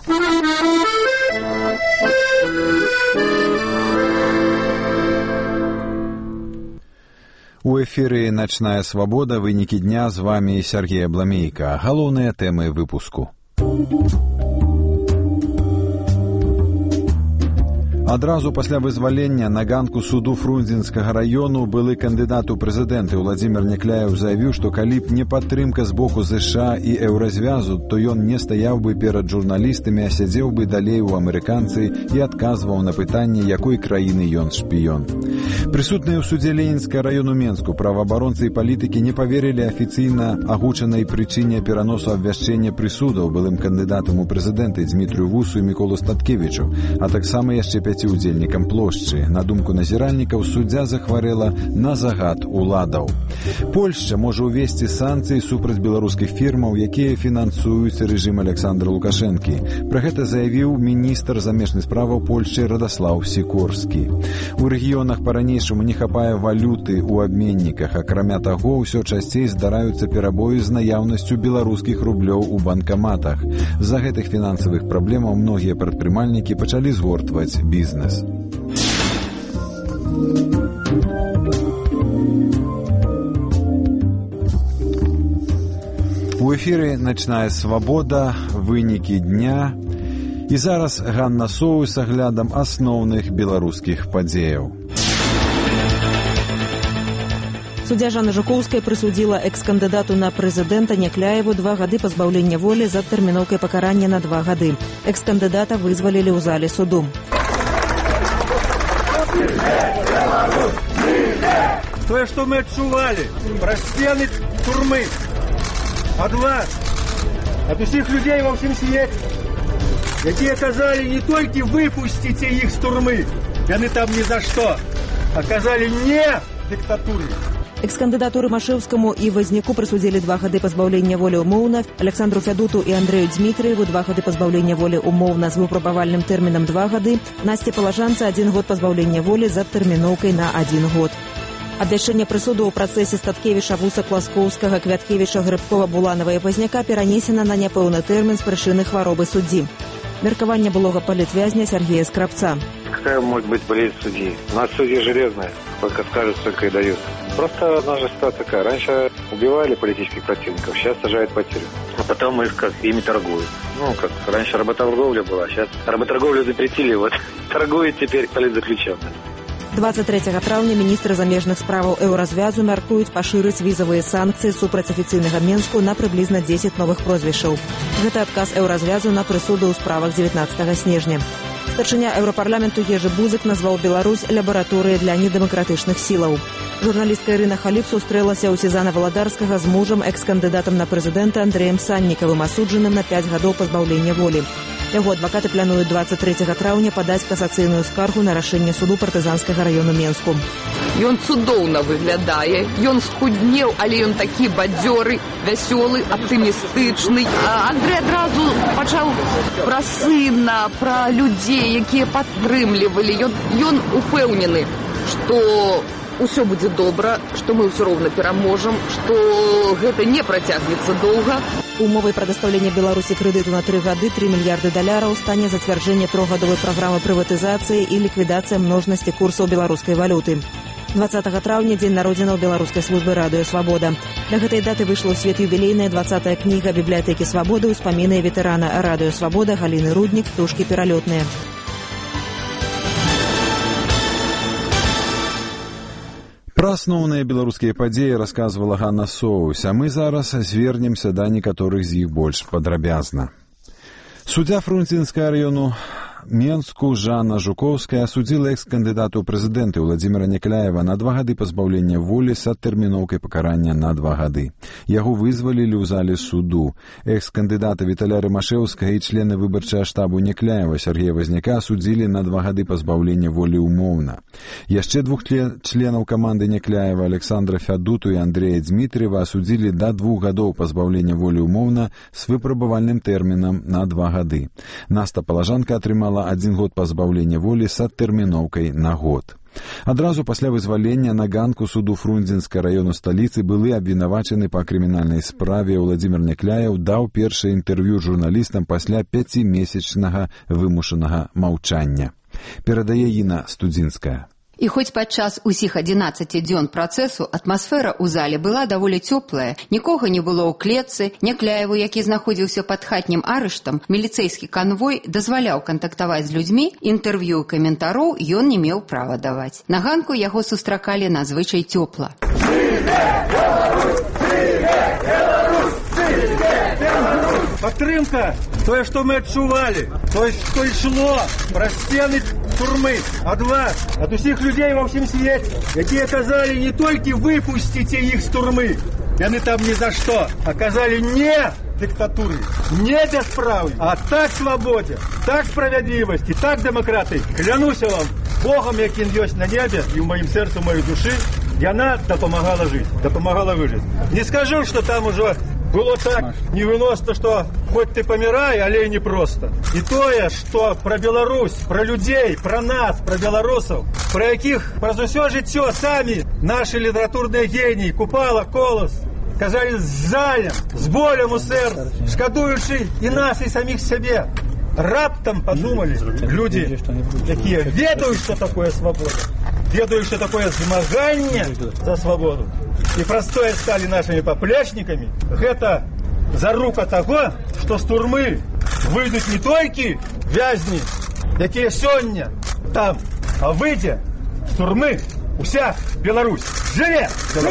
У эфіры «Начная свабода», вынікі дня, з вами Сергей Абламейка. Галоўныя тэмы выпуску. Адразу пасля вызвалення на ганку суду Фрунзенскага раёну былы кандыдат у прэзідэнты Владзімір Някляеў заявіў, што калі б не падтрымка з боку ЗША і еўразвязу, то ён не стаяў бы перад журналістамі, а сядзеў бы далей у амерыканцы і адказваў на пытанне, якой краіны ён шпіён. Прысутныя ў судзе Ленінскага раёну Менску праваабаронцы і палітыкі не паверылі афіцыйна агучанай прычыне пераносу абвяшчэння прысудаў былым кандыдатам у прэзідэнты Дзмітрыю Вусу і Міколу Статкевічу, а таксама яшчэ 5 удзельнікам плошчы. На думку назіральнікаў, суддзя захварэла на загад уладаў. Польшча можа ўвесці санкцыі супраць беларускіх фірмаў, якія фінансуюць рэжым Александра Лукашэнкі. Пра гэта заявіў міністр замежных справаў Польшчы Радаслаў Сікорскі. У рэгіёнах па-ранейшаму не хапае валюты ў абменніках. Акрамя таго, ўсё часцей здараюцца перабоі з наяўнасцю беларускіх рублёў у банкаматах. З-за гэтых фінансавых праблемаў многія прадпрымальнікі пачалі згортваць бізнес. У эфіры «Начная свабода», вынікі дня. І зараз Ганна Соу з аглядам асноўных беларускіх падзеяў. Суддзя Жанна Жукоўская прысудзіла экс-кандыдату на прэзідэнта Някляеву 2 гады пазбаўлення волі за тэрміноўкай пакарання на 2 гады. Экс-кандыдата вызвалілі ў зале суду. Тое, што мы адчувалі пра сцены турмы ад вас, ад усіх людзей ва ўсім свеце, якія казалі не толькі выпусціце іх з турмы, яны там ні за што, а казалі не дыктатуры. Экс-кандыдату Рымашэўскаму і Вазняку прысудзілі 2 гады пазбаўлення волі ўмоўна, Александру Фядуту і Андрэю Дзмітрыеву 2 гады пазбаўлення волі ўмоўна з выпрабавальным тэрмінам 2 гады, Насце Палажанца 1 год пазбаўлення волі за тэрміноўкай на 1 год. Абвяшчэнне прысуду ў працэсе Статкевіча, Вуса, Класкоўскага, Квяткевіча, Грыбкова, Буланава і Вазняка перанесена на няпэўны тэрмін з прычыны хваробы суддзі. Меркаванне былога палітвязня Сергея Скрабца. Какая может быть болезнь судьи? У нас судьи железные, сколько скажут, столько и дают. Просто одна же ситуация такая. Раньше убивали политических противников, сейчас сажают по тюрьму. А потом их как ими торгуют. Ну, как раньше работорговля была, сейчас работорговлю запретили, вот торгуют теперь политзаключенные. 23 траўня міністры замежных справаў еўразвязу мяркуюць пашырыць візавыя санкцыі супраць афіцыйнага Менску на прыблізна 10 новых прозвішчаў. Гэта адказ еўразвязу на прысуды ў справах 19 снежня. Старшыня еўрапарламенту Ежы Бузык назваў Беларусь лабараторыяй для недэмакратычных сілаў. Журналістка Ірына Халіп сустрэлася ў Сезана Валадарскага з мужам, экс-кандыдатам на прэзідэнта Андрэем Саннікавым, асуджаным на 5 гадоў пазбаўлення волі. Яго адвакаты плануюць 23 траўня падаць касацыйную скаргу на рашэнне суду партызанскага раёну Менску. Ён цудоўна выглядае, ён схуднеў, але ён такі бадзёры, вясёлы, аптымістычны. Андрэй адразу пачаў пра сына, пра людзей, якія падтрымлівалі. Ён упэўнены, што ўсё будзе добра, што мы ўсё роўна пераможам, што гэта не працягнецца доўга. Умовай прадастаўлення Беларусі крэдыту на 3 гады $3 мільярды стане зацвярджэнне 3-гадовай праграмы прыватызацыі і ліквідацыя множнасці курсаў беларускай валюты. 20 траўня дзень народзінаў беларускай службы радыё «Свабода». Для гэтай даты выйшла ў свет юбілейная 20-я кніга бібліятэкі «Свабоды» ўспаміны ветэрана радыё «Свабода» Галіны Руднік «Птушкі пералётныя». Пра асноўныя беларускія падзеі расказвала Ганна Соусь, а мы зараз звернемся да некаторых з іх больш падрабязна. Суддзя Фрунзенскага раёну Менску Жанна Жукоўская асудзіла экс-кандыдату ў прэзідэнты Владзіміра Някляева на 2 гады пазбаўлення волі з адтэрміноўкай пакарання на 2 гады. Яго вызвалілі ў зале суду. Экс-кандыдата Віталя Рымашэўскага і члены выбарчага штабу Някляева Сергея Вазняка асудзілі на 2 гады пазбаўлення волі ўмоўна. Яшчэ 2 членаў каманды Някляева Александра Фядуту і Андрэя Дзмітрыева асудзілі да 2 гадоў пазбаўлення волі ўмоўна з выпрабавальным тэрмінам на 2 гады. Наста Палажанка атрымала 1 год пазбаўлення волі з адтэрміноўкай на год. Адразу пасля вызвалення на ганку суду Фрунзенскага раёну сталіцы былы абвінавачаны па крымінальнай справе Уладзімір Някляеў даў першае інтэрв'ю журналістам пасля 5-месячнага вымушанага маўчання. Перадае Інна Студзінская. І хоць падчас усіх 11 дзён працэсу атмасфера ў зале была даволі цёплая, нікога не было ў клетцы, Някляеву, які знаходзіўся пад хатнім арыштам, міліцэйскі канвой дазваляў кантактаваць з людзьмі, інтэрв'ю і каментароў ён не меў права даваць. На ганку яго сустракалі надзвычай цёпла. Падтрымка, тое, што мы адчувалі, тое, што ішло праз сцены турмы ад вас, ад усіх людзей ва ўсім свеце, якія казалі не толькі выпусціце іх з турмы, яны там ні за што, а казалі не диктатуры, не бясправы, а так свабодзе, так справядлівасці, так дэмакратыі. Клянуся вам, Богом, якім ёсць на небе і ў маім сэрцу, маёй душы, яна дапамагала жыць, дапамагала выжыць. Не скажу, што там ужо было так невыносна, што хоць ты памірай, але не проста. І тое, што пра Беларусь, пра людзей, пра нас, пра беларусаў, пра якіх праз усё жыццё самі нашы літаратурныя геніі Купала, Колас казалі з жалем, з болем у сэрцы, шкадуючы і нас, і саміх сябе. Раптам падумалі людзі, якія ведаюць, што такое свабода, ведаюць, што такое змаганне за свабоду, і простое сталі нашымі паплечнікамі. Гэта зарука таго, што з турмы выйдуць не толькі вязні, якія сёння там, а выйдзе з турмы уся Беларусь. Жыве!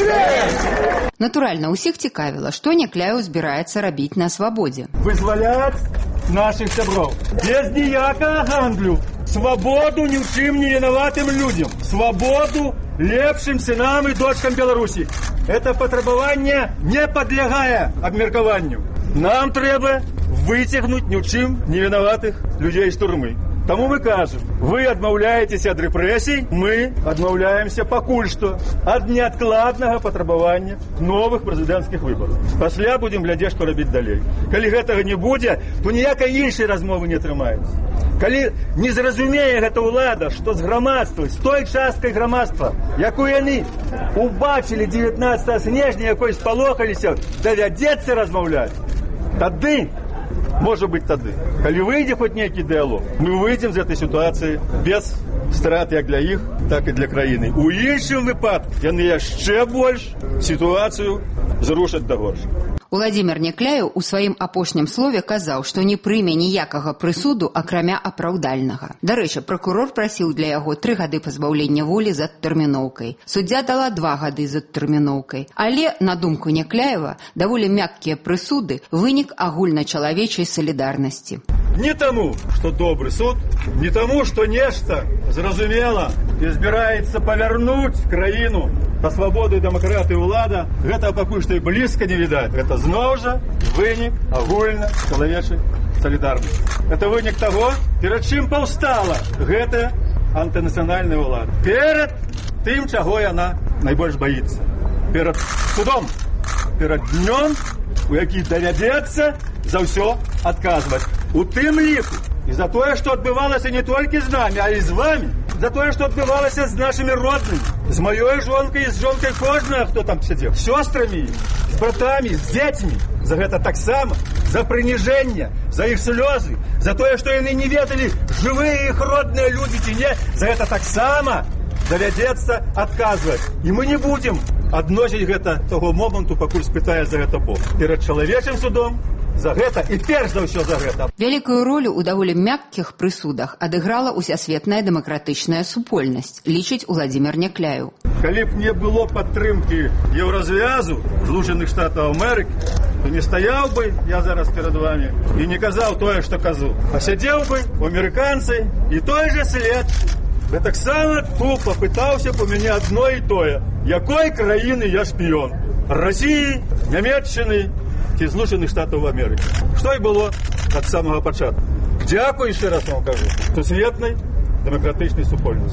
Натуральна, усіх цікавіла, што Някляеў збіраецца рабіць на свабодзе. Вызваляць наших сяброў. Без ніякага гандлю. Свабоду ні ў чым не вінаватым людзям. Свабоду лепшым сынам і дочкам Беларусі. Это патрабаванне не падлягае абмеркаванню. Нам трэба выцягнуць ні ў чым не вінаватых людзей з турмы. Таму мы кажам, вы адмаўляецеся ад рэпрэсій, мы адмаўляемся пакуль што ад неадкладнага патрабавання новых прэзідэнцкіх выбараў. Пасля будзем глядзець, што рабіць далей. Калі гэтага не будзе, то ніякай іншай размовы не атрымаецца. Калі не зразумее гэта ўлада, што з грамадства, з той часткай грамадства, якую яны убачылі 19 снежня, якой спалохаліся, давядзецца размаўляць, тады, можа быць тады, калі выйдзе хоць нейкі дыялог, мы выйдзем з гэтай сітуацыі без страт як для іх, так і для краіны. У іншым выпадку яны яшчэ больш сітуацыю зрушаць да горшага. Уладзімір Някляеў у сваім апошнім слове казаў, што не прыме ніякага прысуду, акрамя апраўдальнага. Дарэчы, пракурор прасіў для яго 3 гады пазбаўлення волі з адтэрміноўкай. Суддзя дала 2 гады з адтэрміноўкай. Але, на думку Някляева, даволі мяккія прысуды – вынік агульначалавечай салідарнасці. Не таму, што добры суд, не таму, што нешта зразумела і збіраецца павярнуць краіну па свабоду і дэмакратыі ўлада, гэта пакуль што і блізка не відаць. Гэта зноў жа вынік агульначалавечай салідарнасці. Гэта вынік таго, перад чым паўстала гэтая антынацыянальная ўлада. Перад тым, чаго яна найбольш баіцца. Перад судом, перад днём, у які давядзецца за ўсё адказваць. У тым ліку і за тое, што адбывалася не толькі з намі, а і з вамі, за тое, што адбывалася з нашымі роднымі, з маёй жонкай і з жонкай кожнага, хто там сядзеў, з сёстрамі, з братамі, з дзецьмі. За гэта таксама, за прыніжэнне, за іх слёзы, за тое, што яны не ведалі, жывыя іх родныя людзі ці не, за гэта таксама давядзецца адказваць. І мы не будзем адносіць гэта таго моманту, пакуль спытае за гэта Бог. Перад чалавечым судом за гэта і перш за ўсё за гэта. Вялікую ролю ў даволі мяккіх прысудах адыграла усесветная дэмакратычная супольнасць, лічыць Уладзімір Някляеў. Калі б не было падтрымкі Еўразвязу Злучаных Штатаў Амерыкі, то не стаяў бы я зараз перад вами і не казаў тое, што казу, а сядзеў бы у амерыканцы і той же след. Я таксама тупо пытаўся б у мяне адно і тое, якой краіны я шпіён. Расіі, Нямецчыны ці Злучаных Штатаў Амерыкі. Што і было ад самага пачатку. Дзякуй, яшчэ раз вам кажу, сусветнай дэмакратычнай супольнасці.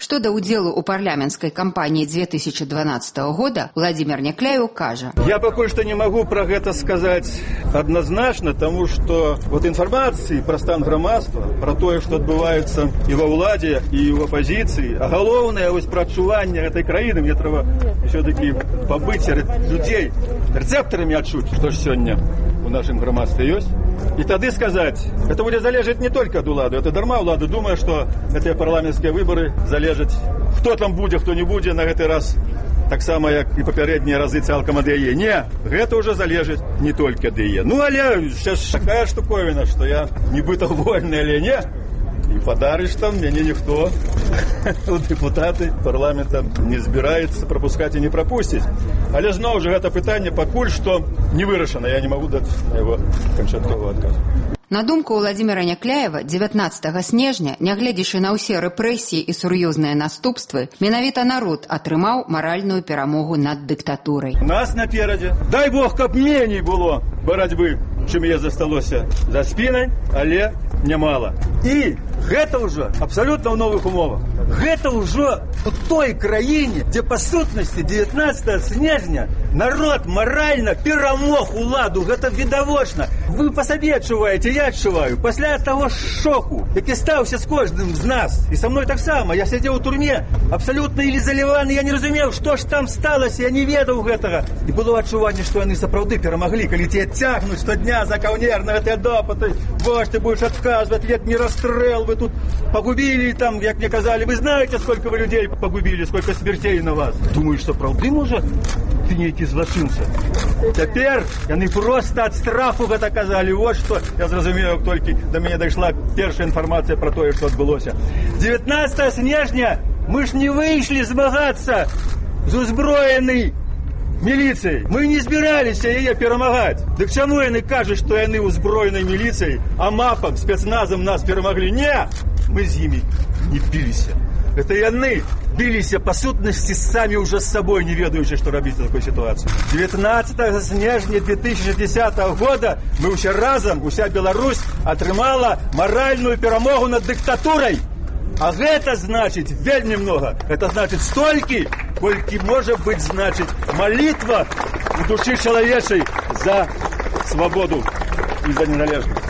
Што да ўдзелу ў парламенцкай кампаніі 2012 года, Владимир Някляев кажа: Я пакуль што не магу пра гэта сказаць адназначна, таму што вот інфармацыі пра стан грамадства, пра тое, што адбываецца і ва ўладзе, і ў апазіцыі, а галоўнае вось пра адчуванне гэтай краіны, мне трэба ўсё-такі пабыць сярод людзей, рэцэптарамі адчуць, што ж сёння у нашым грамадстве ёсць. И тогда сказать, это будет залежать не только от улады, это дарма улада думая, что эти парламентские выборы залежат, кто там будет, кто не будет на этот раз, так само, как и попередние разы цалком ад яе. Не, это уже залежит не только от яе. Ну, але сейчас такая штуковина, что я нібыта вольный, але не. И подаришь там, мяне никто, депутаты парламента не збираецца пропускать и не пропустить. Але зноў жа гэта пытанне пакуль што не вырашана, я не могу даць на его канчатковы адказ. На думку Владимира Някляева, 19 снежня, нягледзячы на ўсе рэпрэсіі і сур'ёзныя наступствы, менавіта народ атрымаў маральную перамогу над дыктатурай. Нас наперадзе, дай Бог, каб меней было барацьбы, чым я засталося за спінай, але нямала. І гэта ўжо абсалютна ў новых умовах. Гэта ўжо у той краіне, дзе па сутнасці 19 снежня народ маральна перамог уладу. Гэта відавочна. Вы па сабе адчуваеце, я адчуваю. Пасля таго шоку, які стаўся з кожным з нас, і са мной таксама, я сядзеў у турме, абсалютна ілізаляваны, я не разумеў, што ж там сталася, я не ведаў гэтага. І было адчуванне, што яны сапраўды перамаглі, калі тебе цягнуць штодня за каўнер на гэтыя допыты. Вось ты будешь отказывать, летний расстрел, вы тут погубили, там, как мне казали, вы знаете, сколько вы людей погубили, сколько смертей на вас. Думаю, что правды может ты нейкі злачынца. Цяпер яны просто ад страху гэта казалі. Вот што я зразумеў, толькі до мяне дайшла першая інфармацыя пра тое, што адбылося. 19 снежня мы ж не выйшлі змагацца з узброенай міліцыяй. Мы не збіраліся яе перамагаць. Дык чаму яны кажуць, што яны ўзброенай міліцыяй, а мапам, спецназам нас перамаглі? Не! Мы з імі не біліся. Это яны билися по сутности сами уже с собой, не ведаючи, что робить в такой ситуации. 19 снежня 2010 года мы все разом, уся Беларусь атрымала моральную перамогу над диктатурой. А гэта значит вельмі много. Это значит столькі, колькі может быть значит молитва в души человечей за свободу и за незалежность.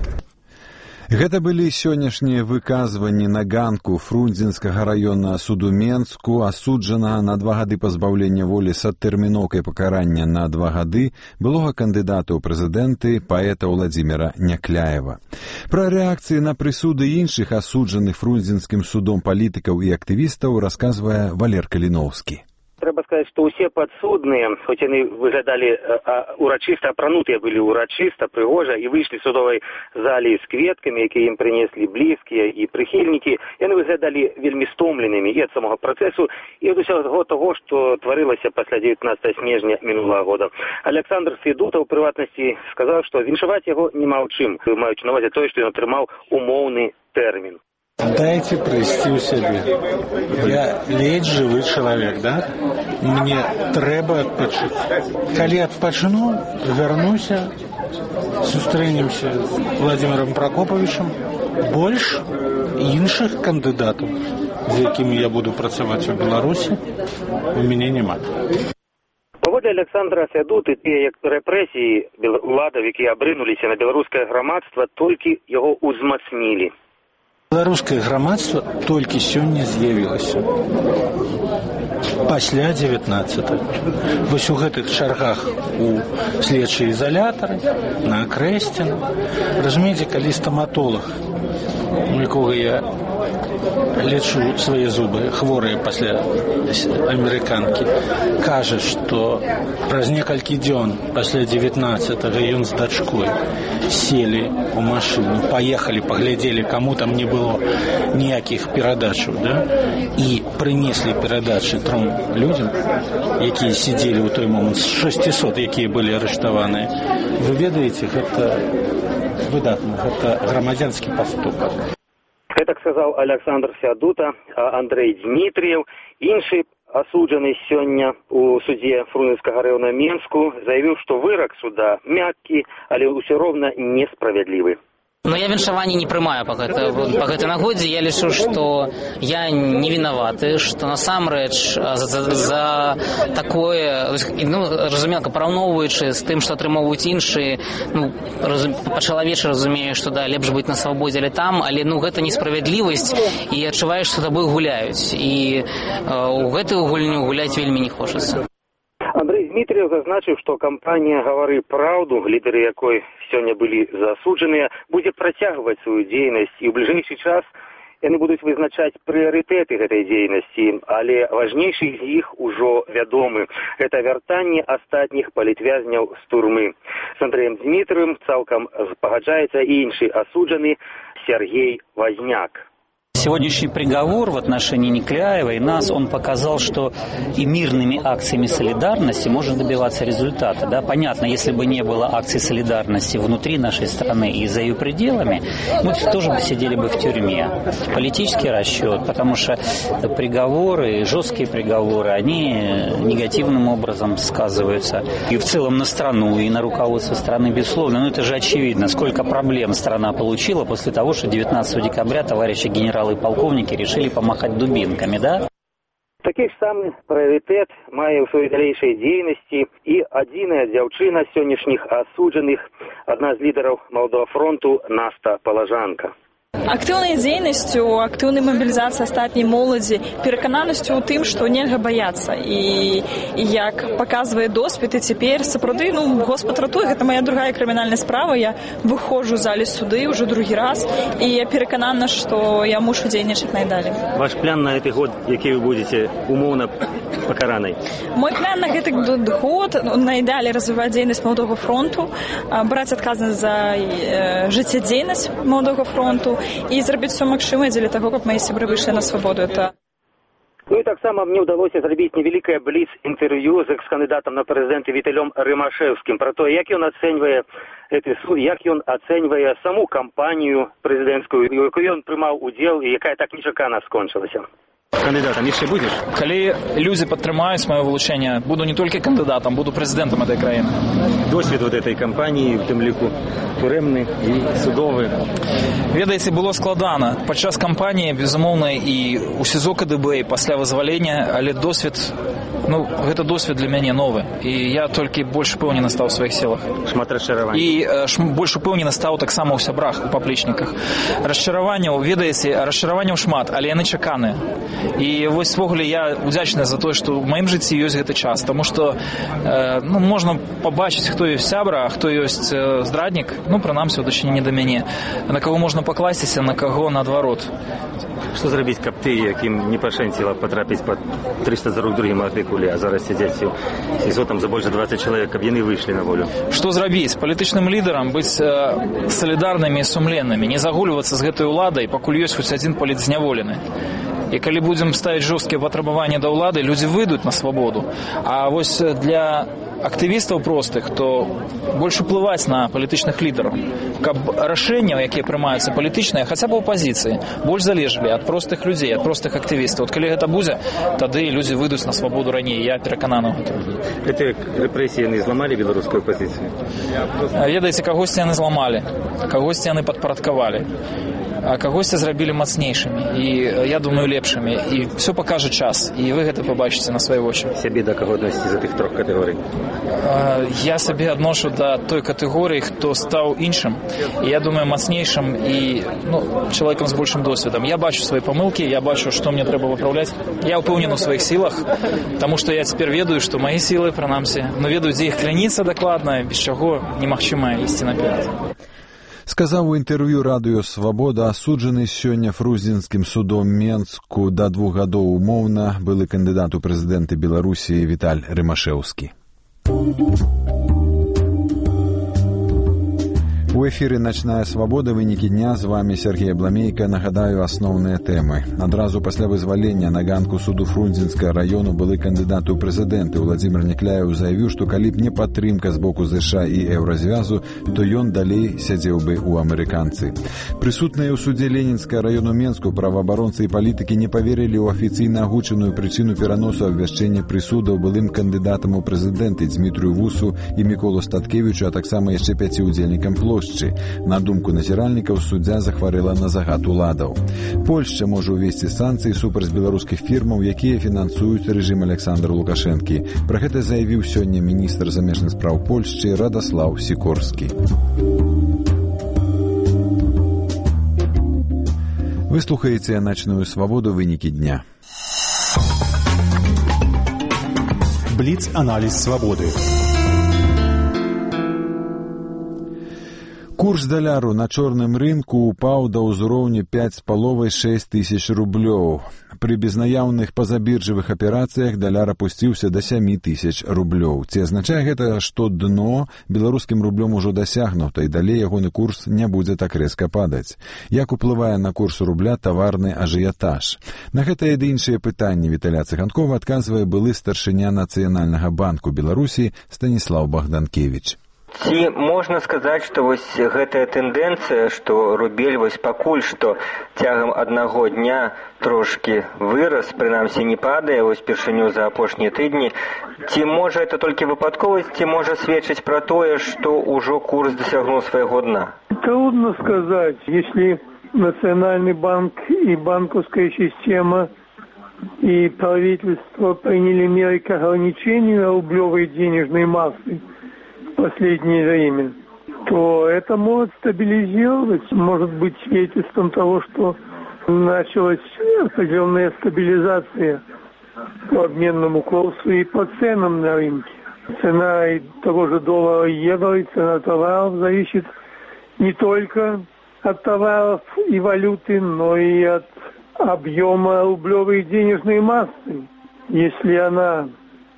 Гэта былі сённяшнія выказванні на ганку Фрунзенскага района суду Менску, асуджанага на 2 гады пазбаўлення волі з адтэрміноўкай пакарання на 2 гады былога кандыдата ў прэзідэнты паэта Владимира Някляева. Пра рэакцыі на прысуды іншых асуджаных Фрунзенскім судом палітыкаў і актывістаў расказвае Валер Каліноўскі. Трэба сказаць, што ўсе падсудныя, хоць яны выглядалі урачыста, апранутыя былі урачыста, прыгожа, і выйшлі з судовай залі з кветкамі, якія ім прынеслі блізкія і прыхільнікі, яны выглядалі вельмі стомленымі і ад самога працэсу, і ад усяго таго, што тварылася пасля 19 снежня мінулага года. Александр Федута, у прыватнасці, сказаў, што віншаваць яго няма ў чым, маючы на ўвазе тое, што ён атрымаў умоўны тэрмін. Дайте прийсці ў сябе. Я ледзь жывы чалавек, да? Мне трэба адпачыць. Калі адпачну, вярнуся, сустрэнемся з Владимиром Прокоповичем. Больш іншых кандыдатаў, з якімі я буду працаваць у Беларусі, у мяне няма. Паводле Александра Федуты, тыя рэпрэсіі уладаў, якія абрынуліся на беларускае грамадства, толькі яго узмацнілі. Беларускае грамадства толькі сёння з'явілася. Пасля 19. Вось у гэтых чаргах у следчыя ізалятары, на Акрэсціна. Разумееце, калі стаматолог, у якога я лечу свае зубы, хворыя пасля амерыканкі, кажа, што праз некалькі дзён пасля 19-го ён з дачкой сели у машыну, паехалі, паглядзелі, каму там не было ніякіх перадачаў, да? І прынеслі перадачы 3 людзям, якія сидзелі ў той момант, з 600, якія былі арыштаваныя. Вы ведаеце, гэта выдатна, гэта грамадзянскі паступак. Гэта сказаў Александр Федута, а Андрей Дмитріев, іншы асуджаны сёння у судзе Фрунзенскага района Менску, заявіў, што вырак суда мяккі, але ўсё роўна несправядлівы. Но я віншаванне не прымаю па гэтай нагодзе. Я лічу, што я не вінаваты, што насамрэч за такое, разумелка, параўноўваючы з тым, што атрымоўваюць іншыя, па-чалавечы разумею, што да, лепш быць на свабодзе, але там, але гэта несправядлівасць, і адчуваеш, што табой гуляюць. І ў гэтую гульню гуляць вельмі не хочацца. Андрей Дмитриев зазначыў, што кампанія «Гавары праўду», лідары якой сёння былі засуджаныя, будзе працягваць сваю дзейнасць, і ў бліжэйшы час яны будуць вызначаць прыярытэты гэтай дзейнасці, але важнейшы з іх ужо вядомы. Гэта вяртанне астатніх палітвязняў з турмы. З Андреем Дмитриевым цалкам пагаджаецца і іншы асуджаны Сергей Возняк. Сегодняшний приговор в отношении Некляева и нас, он показал, что и мирными акциями солидарности можно добиваться результата. Да? Понятно, если бы не было акций солидарности внутри нашей страны и за ее пределами, мы тоже бы сидели бы в тюрьме. Политический расчет, потому что приговоры, жесткие приговоры, они негативным образом сказываются и в целом на страну, и на руководство страны, безусловно. Но это же очевидно, сколько проблем страна получила после того, что 19 декабря товарищи генералы и полковники решили помахать дубинками, да? Такі ж самы прыярытэт мае ў сваёй далейшай дзейнасці і адзіная дзяўчына сённяшніх асуджаных, адна з лідараў Маладога фронту Наста Палажанка. Актыўнай дзейнасцю, актыўнай мабілізацыі астатняй моладзі, перакананасцю ў тым, што нельга баяцца. І як паказвае досвед, і цяпер сапраўды, Господ ратуе, гэта моя другая крымінальная справа, я выходжу з залі суды ўжо другі раз, і я пераканана, што я мушу дзейнічаць найдалей. Ваш план на гэты год, які вы будзеце умоўна пакаранай? Мой план на гэты год найдалей развіваць дзейнасць Маладога фронту, браць адказнасць за жыццядзейнасць Маладога фронту, і зрабіць все магчымае дзеля таго, каб мои сябры выйшлі на свабоду. І таксама мне ўдалося зрабіць невялікае бліц-інтэрв'ю з экс-кандыдатам на прэзідэнты Віталем Рымашэўскім пра тое, як ён ацэньвае гэты суд, як ён ацэньвае саму кампанію прэзідэнцкую, у якой ён прымаў удзел і якая так нечакана скончылася. Кандидатом яшчэ будзеш? Калі людзі падтрымаюць маё вылучэнне, буду не толькі кандыдатам, буду прэзідэнтам этой краіны. Досвед этой кампаніі, у тым ліку турэмны і судовы. Ведаеце, было складана. Падчас кампаніі, безумоўна, і ў СІЗО КДБ, і пасля вызвалення, але досвед, гэта досвед для мяне новы. І я толькі больш упэўнены стаў у сваіх сілах. Шмат расчараванняў. І больш упэўнены стаў таксама ў сябрах, у паплечніках. Расчараванняў, ведаеце, расчараванняў шмат, але яны чаканыя. І вось свогуле я удзячны за тое, што ў маім жыцці ёсць гэты час, таму што можна пабачыць, хто ёсць сябра, а хто ёсць здраднік, прынамсі, у дачыненні да мяне, на каго можна пакласціся, на каго наадварот. Што зрабіць, каб ты, якім не пашэнціла патрапіць пад 342-м артыкуле, а зараз сядзяць у СІЗО там за больш за 20 чалавек, каб яны выйшлі на волю? Што зрабіць? Палітычным лідарам быць салідарнымі і сумленнымі, не загульвацца з гэтай уладай, пакуль ёсць хоць адзін палітзняволены. І калі будзем ставіць жорсткія патрабаванні да ўлады, людзі выйдуць на свабоду. А вось для актывістаў простых, то больш уплываць на палітычных лідараў, каб рашэнняў, якія прымаюцца палітычныя, хаця б у апазіцыі, больш залежалі ад простых людзей, ад простых актывістаў. От калі гэта будзе, тады людзі выйдуць на свабоду раней. Я перакананы ў гэтым. Гэтыя рэпрэсіі яны зламалі беларускую апазіцыю? Ведаеце, кагосьці яны зламалі, кагосьці яны падпарадкавалі, а кагосьці зрабілі мацнейшымі і, я думаю, лепшымі. І все пакажа час, і вы гэта пабачыце на свае вочы. Сябе да каго адносіць з тых трох катэгорый? Я сабе адношу да той катэгорыі, хто стаў іншым. І я думаю, мацнейшым і чалавекам з большым досведам. Я бачу свае памылкі, я бачу, што мне трэба выпраўляць. Я ўпэўнены ў сваіх сілах, таму што я цяпер ведаю, што мае сілы, прынамсі, ведаю, дзе іх крыніца дакладна, без чаго немагчыма ісці наперад. Сказаў у інтэрв'ю радыё «Свабода» асуджаны сёння фрунзенскім судом Менску да 2 гадоў умоўна былы кандыдат у прэзідэнты Беларусі Віталь Рымашэўскі. У эфіры «Начная свабода», вынікі дня, з вами Сергей Абламейка. Нагадаю асноўныя тэмы. Адразу пасля вызвалення на ганку суду Фрунзенскага раёну былы кандыдат у прэзідэнты Владзімір Некляеў заявіў, што калі б не падтрымка з боку ЗША і Еўразвязу, то ён далей сядзеў бы ў амерыканцы. Прысутныя ў судзе Ленінскага раёну Менску праваабаронцы і палітыкі не паверылі ў афіцыйна агучаную прычыну пераносу абвяшчэння прысудаў былым кандыдатам у прэзідэнты Дзмітрыю Вусу і Міколу Статкевічу, а таксама яшчэ 5 удзельнікам плошчы. Польшчы. На думку назіральнікаў, суддзя захварэла на загад уладаў. Польшча можа ўвесці санкцыі супраць беларускіх фірмаў, якія фінансуюць рэжым Александра Лукашэнкі. Пра гэта заявіў сёння міністр замежных спраў Польшчы Радослав Сікорскі. Вы слухаеце «Начную свободу», вынікі дня. Бліц-аналіз свабоды. Курс даляру на чорным рынку упаў да ўзроўню 5,5–6 тысяч рублёў. Пры безнаяўных пазабіржавых аперацыях даляр апусціўся да 7 тысяч рублёў. Ці азначае гэта, што дно беларускім рублём ужо дасягнута і далей ягоны курс не будзе так рэзка падаць? Як уплывае на курс рубля таварны ажыятаж? На гэтае ды іншыя пытанні Віталя Цыганкова адказвае былы старшыня Нацыянальнага банку Беларусі Станіслаў Богданкевич. Ці можна сказаць, што вось гэтая тэндэнцыя, што рубель вось пакуль што цягам аднаго дня трошкі вырас, прынамсі не падае, вось першыню за апошнія тыдні, ці можа это толькі выпадковасць, ці можа сведчыць пра тое, што ўжо курс дасягнуў свайго дна? Трудно сказать, если Национальный банк и банковская система и правительство приняли меры к ограничению рублевой денежной массы в последнее время, то это может стабилизировать, может быть свидетельством того, что началась определенная стабилизация по обменному курсу и по ценам на рынке. Цена того же доллара и евро, и цена товаров зависит не только от товаров и валюты, но и от объема рублевой денежной массы. Если она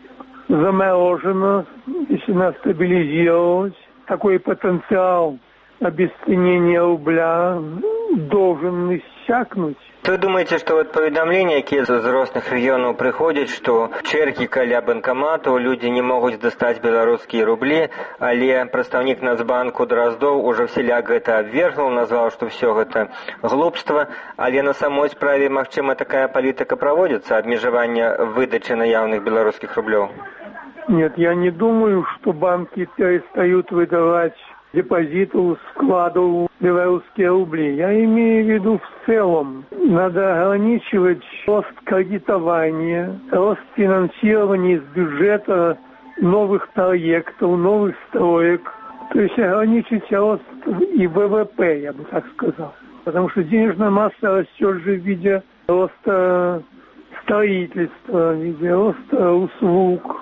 заморожена, если она стабилизировалась, такой потенциал обесценения рубля должен иссякнуть. Вы думаете, что вот паведамленні, якія з розных рэгіёнаў прыходзяць, што чэргі каля банкаматаў, людзі не могуць дастаць беларускія рублі, але прадстаўнік Нацбанку Дроздоў ужо всяляк гэта абвергнуў, назваў, што ўсё гэта глупства, але на самой справе, магчыма, такая палітыка праводзіцца, абмежавання выдачы наяўных беларускіх рублёў? Нет, я не думаю, что банки перестают выдавать депозиту, складу белорусские рубли. Я имею в виду в целом. Надо ограничивать рост кредитования, рост финансирования из бюджета новых проектов, новых строек. То есть ограничить рост и ВВП, я бы так сказал. Потому что денежная масса растет же в виде роста строительства, в виде роста услуг,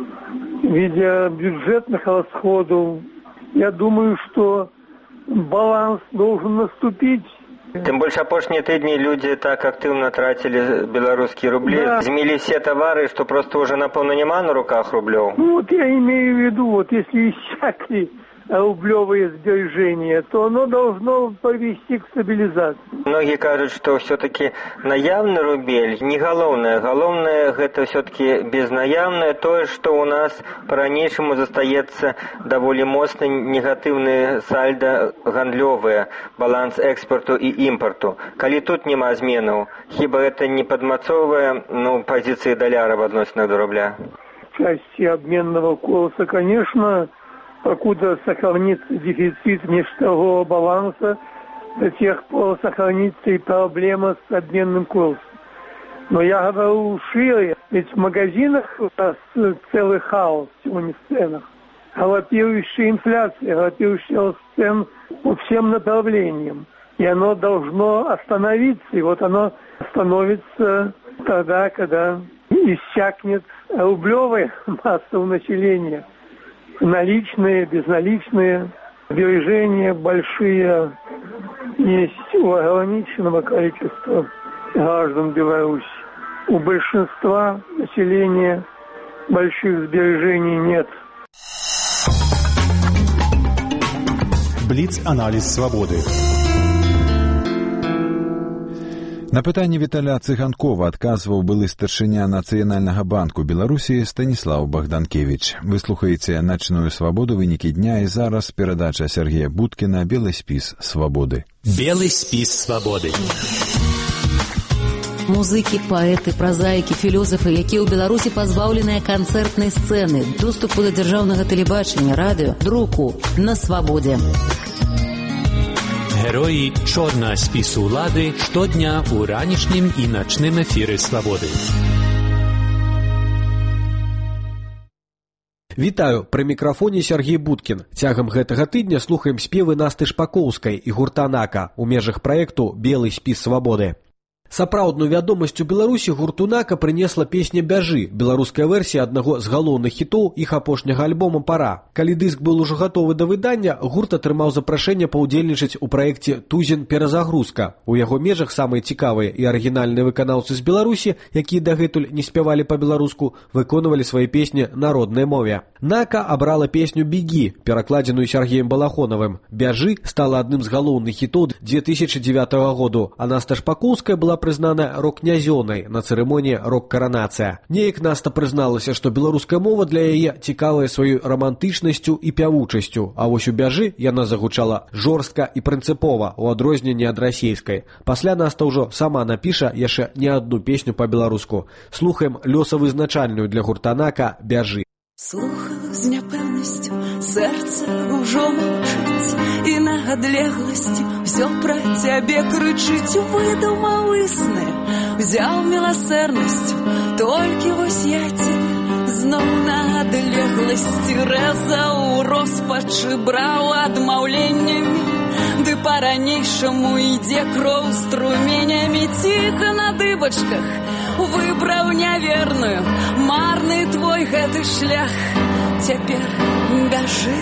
в виде бюджетных расходов. Я думаю, что баланс должен наступить. Тем больше апошнія тыдні люди так активно тратили белорусские рубли, да. Змели все товары, что просто уже напомню нема на руках рублев. Ну вот я имею в виду, вот если иссякли рублевые сбережения, то оно должно повести к стабилизации. Многие кажут, что все-таки наявный рубель не галоўнае. Галоўнае это все-таки безнаявное, то, что у нас по-ранейшему застаецца даволі моцны негативные сальдо гандлёвые, баланс экспорту и импорту. Калі тут нема зменаў, хіба это не подмацовывая позиции доляра в адносінах до рубля? В части обменного курса, конечно, покуда сохранится дефицит внешнеторгового баланса, до тех пор сохранится и проблема с обменным курсом. Но я говорю шире, ведь в магазинах у нас целый хаос сегодня в ценах. Галопирующая инфляция, галопирующий рост цен по всем направлениям. И оно должно остановиться. И вот оно остановится тогда, когда иссякнет рублевая масса у населения. Наличные, безналичные, сбережения большие есть у ограниченного количества граждан Беларуси. У большинства населения больших сбережений нет. Бліц-аналіз свабоды. На пытанне Віталя Цыганкова адказваў былы старшыня Нацыянальнага банку Беларусі Станіслаў Богданкевич. Вы слухаеце «Начную свабоду», вынікі дня, і зараз перадача Сергея Будкіна «Белы спіс свабоды». Белы спіс свабоды. Музыкі, паэты, празаікі, філёзафы, якія ў Беларусі пазбаўленыя канцэртнай сцэны, доступу да дзяржаўнага тэлебачання, радыё, друку на свабодзе. Герої чорного спису влади щодня у ранішнім і ночним ефірі «Свободи». Вітаю, пры мікрафоне Сергей Будкін. Цягам гэтага тыдня слухаем спевы Насты Шпакоўскай і гурта «Нака» у межах праекту «Белы спіс свабоды». Сапраўдную вядомасць у Беларусі гурту «Нака» прынесла песня «Бяжы», беларуская версія аднаго з галоўных хітоў іх апошняга альбома «Пара». Калі дыск быў ужо гатовы да выдання, гурт атрымаў запрашэнне паўдзельнічаць у праекце «Тузін перазагрузка». У яго межах самыя цікавыя і арыгінальныя выканаўцы з Беларусі, якія дагэтуль не спявалі па-беларуску, выконвалі свае песні на роднай мове. «Нака» абрала песню «Беги», перакладзеную Сергеем Балахоновым. «Бяжы» стала адным з галоўных хітоў 2009 году, а Наста Шпакоўская была прызнана рок-князёнай на цырымоніі рок-каранацыя. Неяк Наста прызналася, што беларуская мова для яе цікавая сваёй рамантычнасцю і пявучасцю, а вось у «Бяжы» яна загучала жорстка і прынцыпова, у адрозненні ад расейскай. Пасля Наста ўжо сама напіша яшчэ не адну песню па-беларуску. Слухаем лёсавызначальную для гурта «Нака» «Бяжы». Слухаю з няпэўнасцю, сэрца ўжо маўчыць, і на адлегласці ўсё пра цябе крычыць. Выдумаў існы, взяў міласэрнасцю, толькі вось я цябе зноў на адлегласці рэзаў, роспачы браў адмаўленнямі, ды па-ранейшаму ідзе кроў струменямі. Ціха на дыбачках выбраў няверную, марны твой гэты шлях, цяпер бяжы.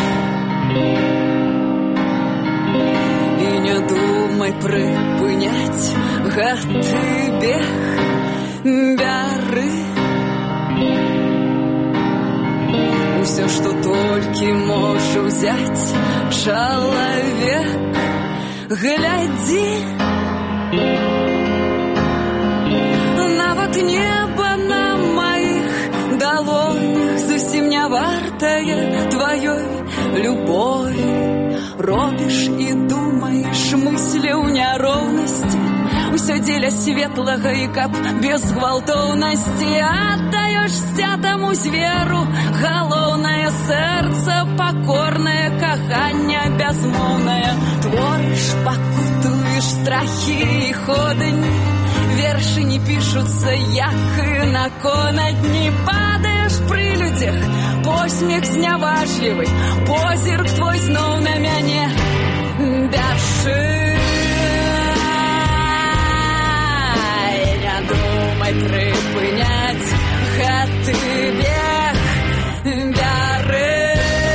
І не думай прыпыняць гэты бег, бяры усё, што толькі можа ўзяць чалавек. Глядзі, нават неба на маіх далонях зусім не вартае тваёй любові. Робіш і думаеш мыслі ў няроўнасці, усё дзеля светлага і каб без гвалтоўнасці. Аддаеш сцятаму зверу галоўнае сэрца, пакорнае каханне бязмоўнае. Творыш, пакутуеш страхі і ходні, вершы не пішуцца, як і на конадні. Падаеш пры людзях, посмех зняважлівы, позірк твой зноў на мяне. Бяжы, не думай прыпыняць гэты бег, бяры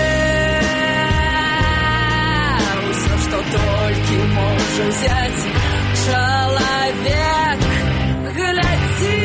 усё, што толькі можа ўзяць чалавек. Глядзі,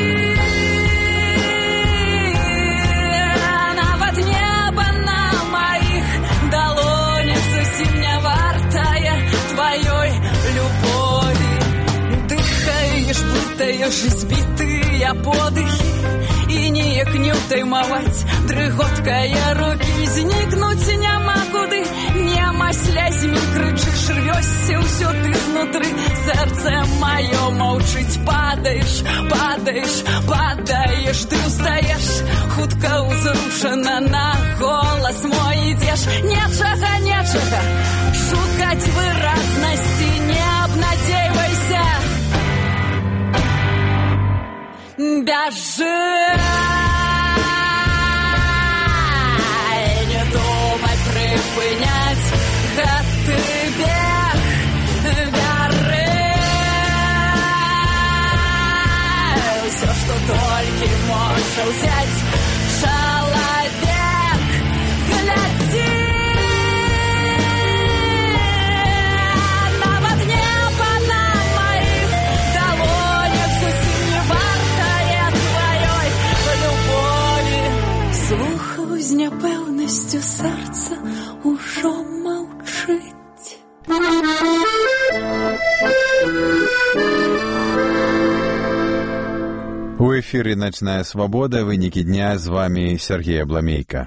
нават неба на маіх далонях зусім не вартае тваёй любові. Дыхаеш, блытаеш збітыя подыхі, і неяк не ўтаймаваць дрыготкае рукі. Знікнуць няма куды, няма слязьмі, крычыш, рвёшся ўсё ты знутры. Сэрца маё маўчыць, падаеш, падаеш, падаеш, ты ўстаеш, хутка ўзрушана на голас мой ідзеш. Нечага, нечага шукаць выразнасці, не абнадзейвайся. Бяжы, не думай прыпыняць гэты бег, бяры усё, што толькі можа ўзяць чалавек. Глядзі, нават неба на маіх далонях зусім не вартае тваёй любові. Слухаў з няпэўнасцю, сэрца ўжо маўчыць. У эфире «Ночная свобода», вынікі дня, з вами Сергей Абламейка.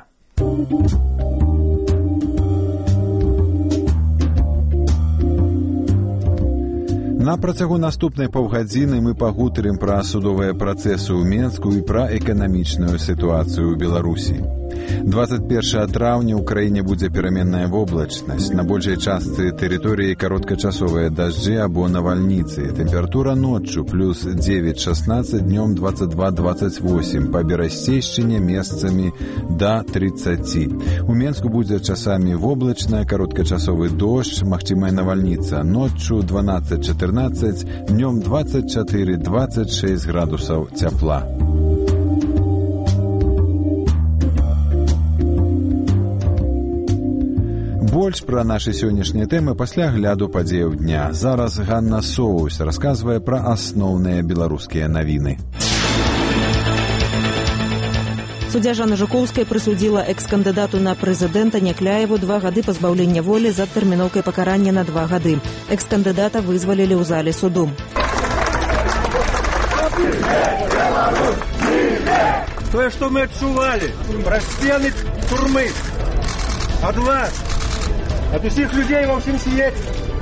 На працягу наступнай паўгадзіны мы пагутарым пра судовыя працэсы ў Менску і пра эканамічную сітуацыю ў Беларусі. 21 траўня ў краіне будзе пераменная воблачнасць. На большай частцы тэрыторыі кароткачасовыя дажджы або навальніцы. Тэмпература ноччу плюс 9-16, днём 22-28. Па Берасцейшчыне месцамі да 30. У Менску будзе часамі воблачная, кароткачасовы дождж, магчымая навальніца. Ноччу 12-14, днём 24-26 градусаў цяпла. Больш пра нашы сённяшнія тэмы пасля гляду падзеяў дня. Зараз Ганна Соус расказвае пра асноўныя беларускія навіны. Суддзя Жанна Жукоўская прысудзіла экс-кандыдату на прэзідэнта Някляеву 2 гады пазбаўлення волі за тэрміноўкай пакарання на 2 гады. Экс-кандыдата вызвалілі ў зале суду. Тое, што мы адчувалі пра сцены турмы ад вас, ад усіх людзей ва ўсім свеце,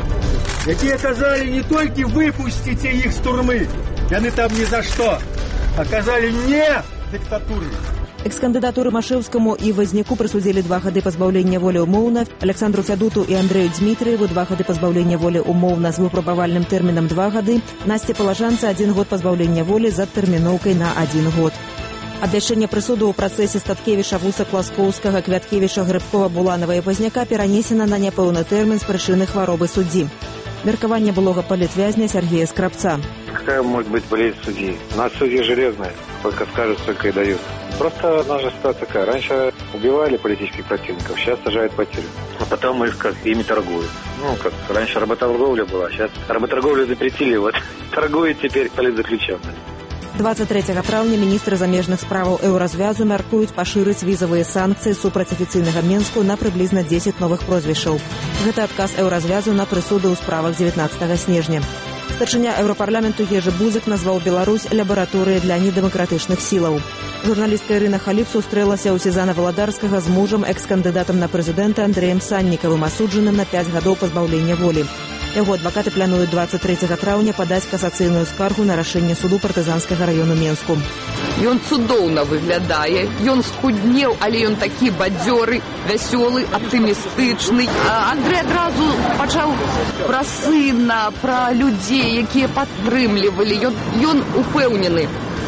якія казалі не толькі выпусціце іх з турмы, яны там ні за што, а казалі не дыктатуры. Экс-кандыдату Рымашэўскаму і Вазняку прысудзілі 2 гады пазбаўлення волі ўмоўна, Александру Фядуту і Андрэю Дзмітрыеву 2 гады пазбаўлення волі ўмоўна з выпрабавальным тэрмінам 2 гады, Насце Палажанцы 1 год пазбаўлення волі за тэрміноўкай на 1 год. Абвяшчэнне прысуду ў працэсе Статкевіча, Вуса, Класкоўскага, Квяткевіча, Грыбкова, Буланова і Вазняка перанесена на няпэўны тэрмін з прычыны хваробы суддзі. Меркаванне былога палітвязня Сергея Скрабца. Какая может быть болезнь судьи? У нас судьи железные, только скажут, столько и дают. Просто наша ситуация такая. Раньше убивали политических противников, сейчас сажают по тюрьму. А потом их как ими торгуют. Ну, как раньше работорговля была, сейчас работорговлю запретили, вот торгуют теперь политзаключенными. 23 траўня міністры замежных справаў Еўразвязу мяркуюць пашырыць візавыя санкцыі супраць афіцыйнага Менску на прыблізна 10 новых прозвішчаў. Гэта адказ Еўразвязу на прысуды ў справах 19 снежня. Старшыня Еўрапарламенту Ежы Бузык назваў Беларусь лабараторыяй для недэмакратычных сілаў. Журналістка Ірына Халіп сустрэлася ў Сезана Валадарскага з мужам экс-кандыдатам на прэзідэнта Андрэем Саннікавым, асуджаным на 5 гадоў пазбаўлення волі. Яго адвакаты плануюць 23 траўня падаць касацыйную скаргу на рашэнне суду партызанскага раёну Менску. Ён цудоўна выглядае, ён схуднеў, але ён такі бадзёры, вясёлы, аптымістычны. Андрэй адразу пачаў пра сына, пра людзей, якія падтрымлівалі. Ён упэўнены,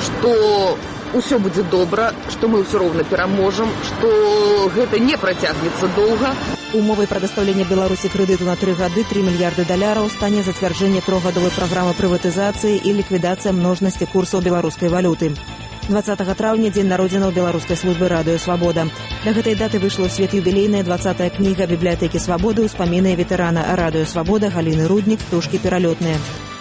што ўсё будзе добра, што мы ўсё роўна пераможам, што гэта не працягнецца доўга. Умовай прадастаўлення Беларусі крэдыту на 3 гады $3 мільярды стане зацвярджэнне 3-гадовай праграмы прыватызацыі і ліквідацыя множнасці курсаў беларускай валюты. 20 траўня дзень народзінаў беларускай службы радыё «Свабода». Для гэтай даты выйшла ў свет юбілейная 20-я кніга бібліятэкі «Свабоды» ўспаміны ветэрана радыё «Свабода» Галіны Руднік «Птушкі пералётныя».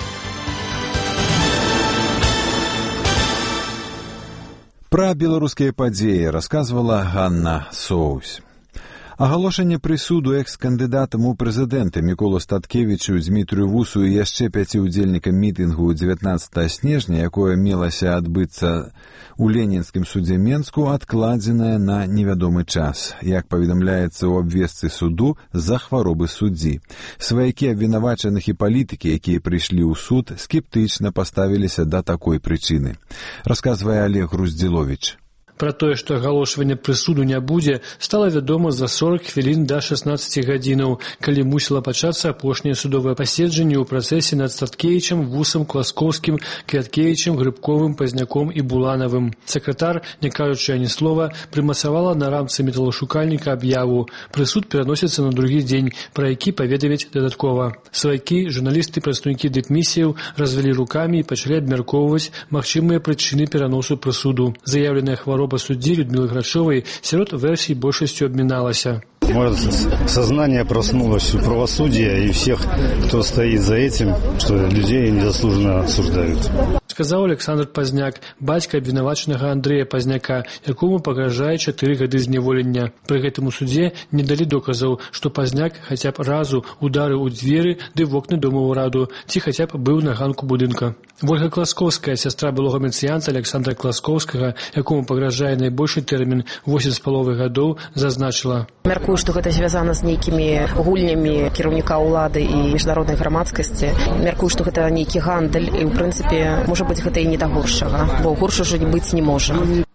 Пра беларускія падзеі расказвала Ганна Соус. Агалошанне прысуду экс-кандыдатам у прэзідэнты Міколу Статкевічу, Дзмітрыю Вусу і яшчэ 5 удзельнікам мітынгу 19 снежня, якое мелася адбыцца у Ленінскім судзе Менску, адкладзенае на невядомы час. Як паведамляецца ў абвестцы суду, з-за хваробы суддзі. Сваякі абвінавачаных і палітыкі, якія прыйшлі ў суд, скептычна паставіліся да такой прычыны. Расказвае Олег Груздзіловіч. Пра тое, што агалошвання прысуду не будзе, стала вядома за 40 хвілін да 16 гадзінаў, калі мусіла пачацца апошняе судовае паседжанне ў працэсе над Статкевічам, Вусам, Класкоўскім, Квяткевічам, Грыбковым, Пазняком і Буланавым. Сакратар, не кажучы ані слова, прымацавала на рамцы металашукальніка аб'яву. Прысуд пераносіцца на другі дзень, пра які паведамяць дадаткова. Сваякі, журналісты, прадстаўнікі дыпмісіяў развялі рукамі і пачалі абмяркоўваць магчымыя прычыны пераносу прысуду. Заяўленая хвароба судьи Людмилы Грачевой сирот версий большестью обминалась. Мое сознание проснулось у правосудия и всех, кто стоит за этим, что людей незаслуженно осуждают. Сказал Александр Пазняк, бацька абвінавачанага Андрэя Пазняка, якому пагражае 4 гады зняволення. Пры гэтым у судзе не далі доказаў, што Пазняк хаця б разу ударыў у дзверы ды вокны дома ўраду, ці хаця б быў на ганку будынка. Вольга Класкоўская, сястра былога мецыянта Александра Класкоўскага, якому пагражае найбольшы тэрмін 8,5 гадоў, зазначыла. Мяркую, што гэта звязана з нейкімі гульнямі кіраўніка ўлады і міжнароднай грамадскасці. Мяркую, што гэта нейкі гандаль і, ў прынцыпе, можа быць, гэта і не да горшага, бо горш ужо быць не можа.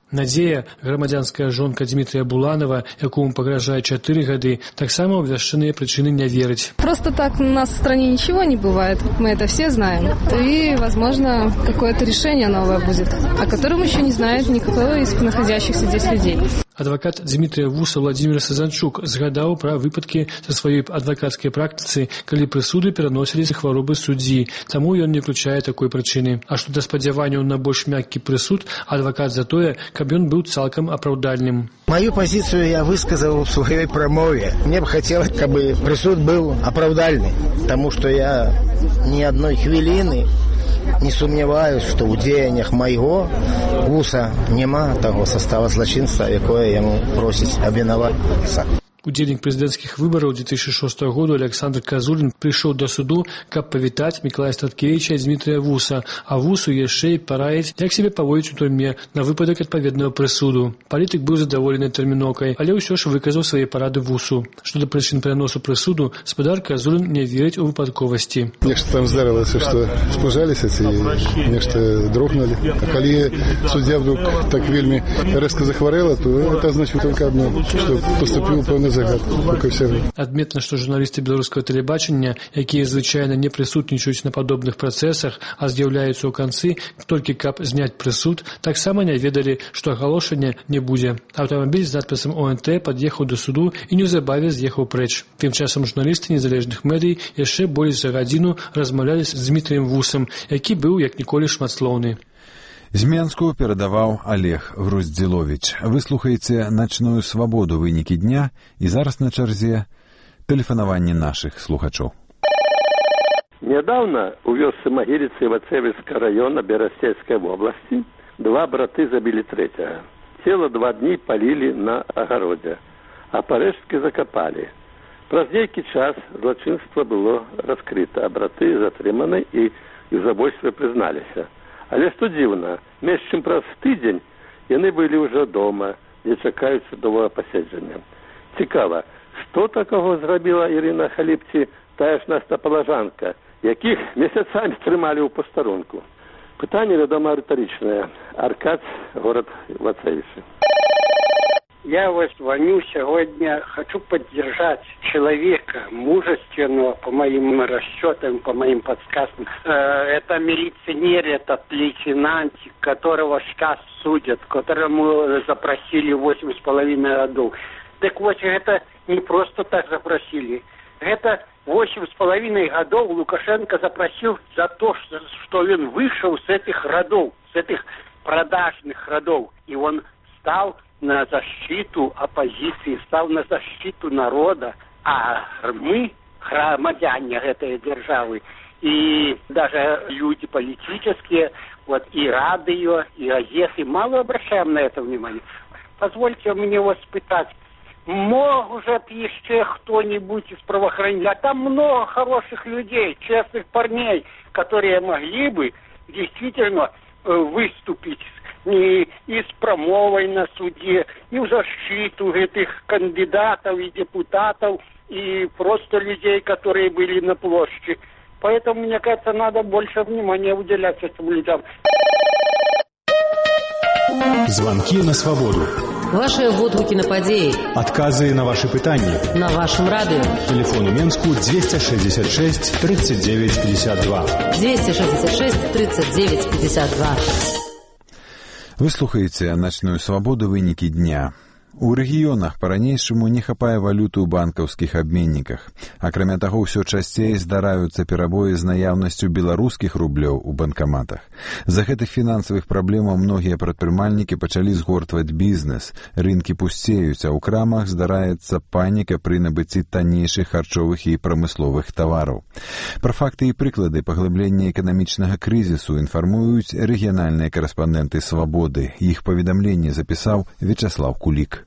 Надзея, грамадзянская жонка Дмітрия Буланова, якому пагражае 4 гады, таксама абвяшчаныя прычыны не верыць. Просто так у нас в стране ничего не бывает, мы это все знаем. И, возможно, какое-то решение новое будет, о котором еще не знает никто из находящихся здесь людей. Адвокат Дмітрия Вуса Владимир Сазанчук згадаў пра выпадкі са сваёй адвакацкай практыцы, калі прысуды пераносіліся хваробы суддзі, таму ён не включае такой прычыны. А што да спадзяванняў на больш мяккі прысуд, адвакат за тое, каб ён быў цалкам апраўдальным. Мою позицию я высказал в своей промове. Мне бы хотелось, чтобы присуд был оправдальный, потому что я ни одной хвилины не сумніваюсь, што ў дзеяннях майго Вуса няма таго состава злачынства, якое яму просіць абвінавацца. Удзельнік прэзідэнцкіх выбараў 2006 году Александр Казулін прыйшоў да суду, каб павітаць Мікалая Статкевіча і Дмітрия Вуса, а Вусу яшчэ і параіць, як сябе паводзіць у турме на выпадак адпаведнага прысуду. Палітык быў задаволены тэрмінокай, але ўсё ж выказаў свае парады Вусу. Што да прычын пераносу прысуду, спадар Казулін не верыць у выпадковасці. Нешта там здарылася, што спужаліся ці нешта дрогнули. А калі суддзя вдруг так вельмі рэзка захварэла, то это значит только одно, што поступіў пэўны загад. Адметна, што журналісты беларускага тэлебачання, якія звычайна не прысутнічаюць на падобных працэсах, а з'яўляюцца ў канцы толькі каб зняць прысуд, таксама не ведалі, што агалошання не будзе. Аўтамабіль з надпісам ОНТ пад'ехаў да суду і неўзабаве з'ехаў прэч. Тым часам журналісты незалежных медый яшчэ больш за гадзіну размаўлялі з Дмітрыем Вусам, які быў як ніколі шматслоўны. З Менску перадаваў Олег Груздзіловіч. Вы слухаеце «Начную свабоду» вынікі дня, і зараз на чарзе тэлефанаванне нашых слухачоў. Недавно у вёсцы Могилицы Ивацевского района Беростейской области 2 браты забили 3-го. Тело 2 дни полили на огороде, а порешки закопали. Праз нейкі час злачынства было раскрыто, а браты затрыманы і ў забойстве прызналіся. Але што дзіўна, менш чым праз тыдзень яны былі ўжо дома, дзе чакаюць судовага паседжання. Цікава, што такого зрабіла Ірына Халіпці, тая ж настапалажанка, якіх месяцамі трымалі ў пастарунку? Пытанне, вядома, рытарычнае. Аркадь, город Вацевичи. Я вас звоню сегодня, хочу поддержать человека мужественного, по моим расчетам, по моим подсказкам. Это милиционер, этот лейтенант, которого сейчас судят, которому запросили 8,5 годов. Так вот, это не просто так запросили. Это 8,5 годов Лукашенко запросил за то, что он вышел с этих родов, с этих продажных родов. И он стал на защиту оппозиции, стал на защиту народа, а мы, громадяне этой державы, и даже люди политические, вот и радио, и газеты, мало обращаем на это внимание. Позвольте мне вас спытать, может еще кто-нибудь из правоохранителей, а там много хороших людей, честных парней, которые могли бы действительно выступить и с промовой на суде, и в защиту этих кандидатов и депутатов, и просто людей, которые были на площади. Поэтому, мне кажется, надо больше внимания уделять этим людям. Звонки на свободу. Ваши водгукі на падзеі. Адказы на ваши пытанні. На вашем радио. Телефон у Менску 266 39 52. 266 39 52. Вы слухаеце «Начную свабоду» вынікі дня. У рэгіёнах па-ранейшаму не хапае валюты ў банкаўскіх абменніках. Акрамя таго, ўсё часцей здараюцца перабоі з наяўнасцю беларускіх рублёў у банкаматах. З-за гэтых фінансавых праблемаў многія прадпрымальнікі пачалі згортваць бізнес. Рынкі пусцеюць, а ў крамах здараецца паніка пры набыцці таннейшых харчовых і прамысловых тавараў. Пра факты і прыклады паглыблення эканамічнага крызісу інфармуюць рэгіянальныя карэспандэнты «Свабоды». Іх паведамленне запісаў Вячаслав Кулік.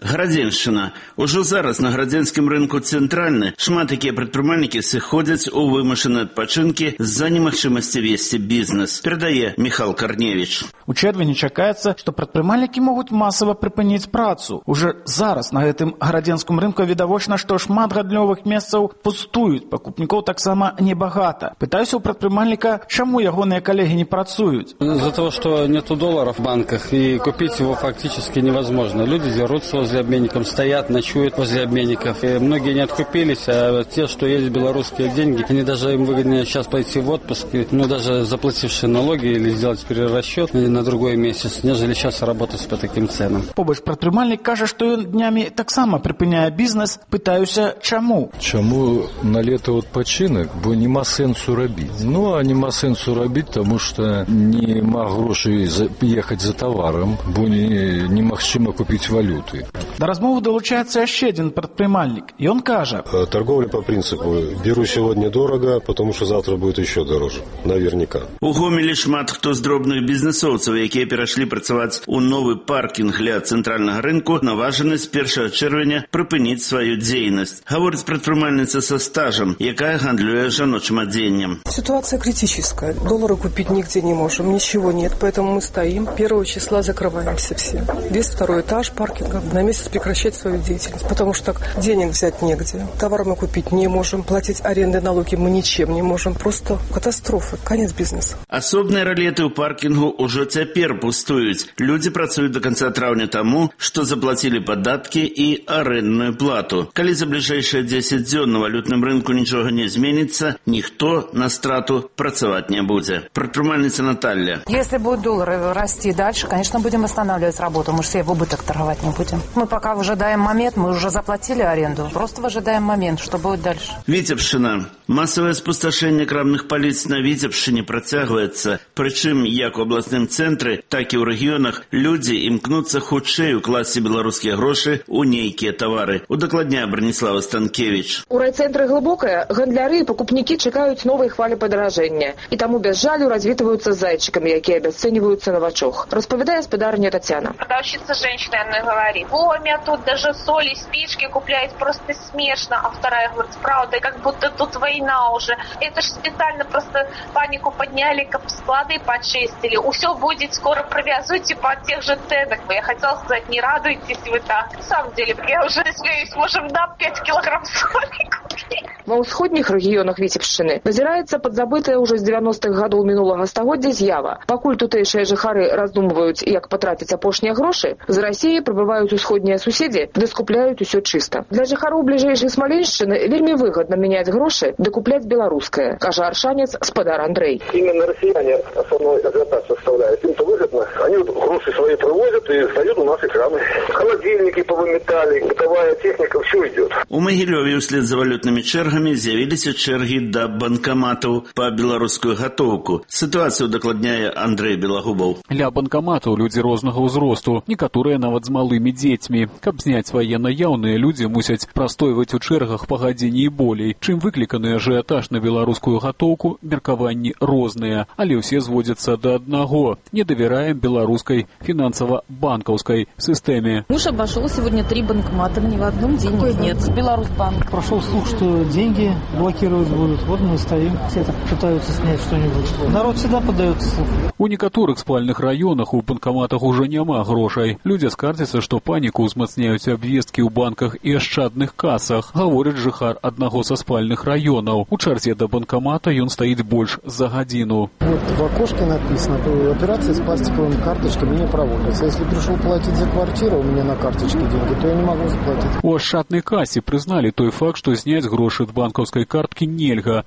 Гарадзеншчына. Ужо зараз на гарадзенскім рынку цэнтральны шмат якія прадпрымальнікі сыходзяць у вымушаныя адпачынкі з-за немагчымасці весці бізнес, перадае Михал Карневіч. У чэрвені чакаецца, што прадпрымальнікі могуць масава прыпыніць працу. Уже зараз на гэтым гарадзенскім рынку відавочна, што шмат гандлёвых месцаў пустуюць, пакупнікоў таксама небагата. Пытаюся у прадпрымальніка, чаму ягоныя калегі не працуюць. Из-за того, что нету долларов в банках, и купить его фактически невозможно. Люди дерутся возле обменников, стоят, ночуют возле обменников. И многие не откупились, а те, что есть белорусские деньги, они даже им выгоднее сейчас пойти в отпуск, даже заплатившие налоги или сделать перерасчет на другой месяц, нежели сейчас работать по таким ценам. Побач прадпрымальнік кажа, што ён днямі таксама прыпыняе бізнес. Пытаюся, чаму? Чаму на лето адпачынак, бо нема сэнсу рабіць. А нема сэнсу рабіць, таму што нема грошай ехаць за таварам, бо немагчыма купіць валюты. Да размовы долучаецца яшчэ адзін прадпрымальнік. Ён кажа: торговля по принципу беру сегодня дорого, потому что завтра будет еще дороже. Наверняка. У Гомелі шмат хто з дробных бізнесоўцаў, якія перайшлі працаваць у новы паркінг ля цэнтральнага рынку, наважаны з 1 чэрвеня прыпыніць сваю дзейнасць. Гаворыць прадпрымальніца са стажам, якая гандлюе жаночым адзеннем. Ситуация критическая. Доллары купить нигде не можем, ничего нет, поэтому мы стоим. 1 числа закрываемся все. Весь 2 этаж паркинга на месяц прекращать свою деятельность, потому что денег взять негде. Товар мы купить не можем, платить аренды, налоги мы ничем не можем. Просто катастрофа, конец бизнеса. Асобныя ралеты ў паркінгу ўжо цяпер пустуюць. Людзі працуюць до конца траўня таму, што заплацілі падаткі і арэндную плату. Калі за бліжэйшыя 10 дзён на валютным рынку нічога не зменіцца, ніхто на страту працаваць не будзе. Прадпрымальніца Наталья. Если будут доллары расти дальше, конечно, будем останавливать работу. Мы же себе в убыток торговать не будем. Мы пока выжидаем момент, мы уже заплатили аренду. Просто выжидаем момент, что будет дальше. Віцебшчына. Масавае спусташэнне крамных паліц на Віцебшчыне працягваецца. Прычым як у абласным цэнтры, так і ў рэгіёнах людзі імкнуцца хутчэй укласці беларускія грошы ў нейкія тавары. Удакладняе Браніслава Станкевіч. У райцэнтры Глыбокае гандляры і пакупнікі чакаюць новай хвалі падаражэння. І таму без жалю развітваюцца з зайчиками, якія абясцэньваюцца на вачох. Распавядае спадарня Татьяна. Продавщица женщина одной говорит: о, меня тут даже соли, спички купляют просто смешно. А вторая говорит: правда, как будто тут война уже. Это же специально просто панику подняли, склады почистили. Все будет скоро привязывайте по тех же ценах. Я хотела сказать, не радуйтесь вы так. На самом деле, я уже смеюсь, можем на 5 килограмм соли купить. Ва ўсходніх рэгіёнах Віцебшчыны назіраецца падзабытая ўжо з 90-х гадоў мінулага стагоддзя з'ява. Пакуль тутэйшыя жыхары раздумваюць, як патраціць апошнія грошы, з Расіі прыбываюць усходнія суседзі, ды скупляюць усё чыста. Для жыхароў бліжэйшай Смаленшчыны вельмі выгадна мяняць грошы ды купляць беларускае, кажа аршанец спадар Андрей. Именно россияне основной ажиотаж составляют. Им-то выгодно. Они гроши свои привозят и сдают у нас экраны. Холодильники повыметали, бытовая техника, все идет. У Магілёве ўслед за валютнымі чэргамі з'явіліся чэргі да банкаматаў па беларускую гатоўку. Сітуацыю дакладняе Андрей Белагубаў. Ля банкаматаў людзі рознага ўзросту, некаторыя нават з малымі дзецьмі. Каб зняць свае наяўныя, людзі мусяць прастойваць у чэргах па гадзіне і болей. Чым выкліканы ажыятаж на беларускую гатоўку, меркаванні розныя, але ўсе зводзяцца да аднаго. Не давяраем беларускай фінансава-банкаўскай сістэме. Муж обошел сегодня 3 банкомата, ни в одном денег нет. Беларусьбанк. Прошел слух, что деньги блокировать будут. Вот мы стоим, все так пытаются снять что-нибудь. Народ всегда поддается слуху. У некаторых спальных раёнах у банкаматах уже няма грошай. Людзі скардзяцца, што паніку ўзмацняюць абвесткі ў банках і ашчадных касах, гаворыць жыхар аднаго са спальных раёнаў. У чарзе да банкамата ён стаіць больш за гадзіну. Вот в окошке написано, операции с пластиковыми карточками не проводятся. Если пришел платить за квартиру, у меня на карточке деньги, то я не могу заплатить. У ашчаднай касе прызналі той факт, што зняць грошы ад банкаўскай карткі нельга.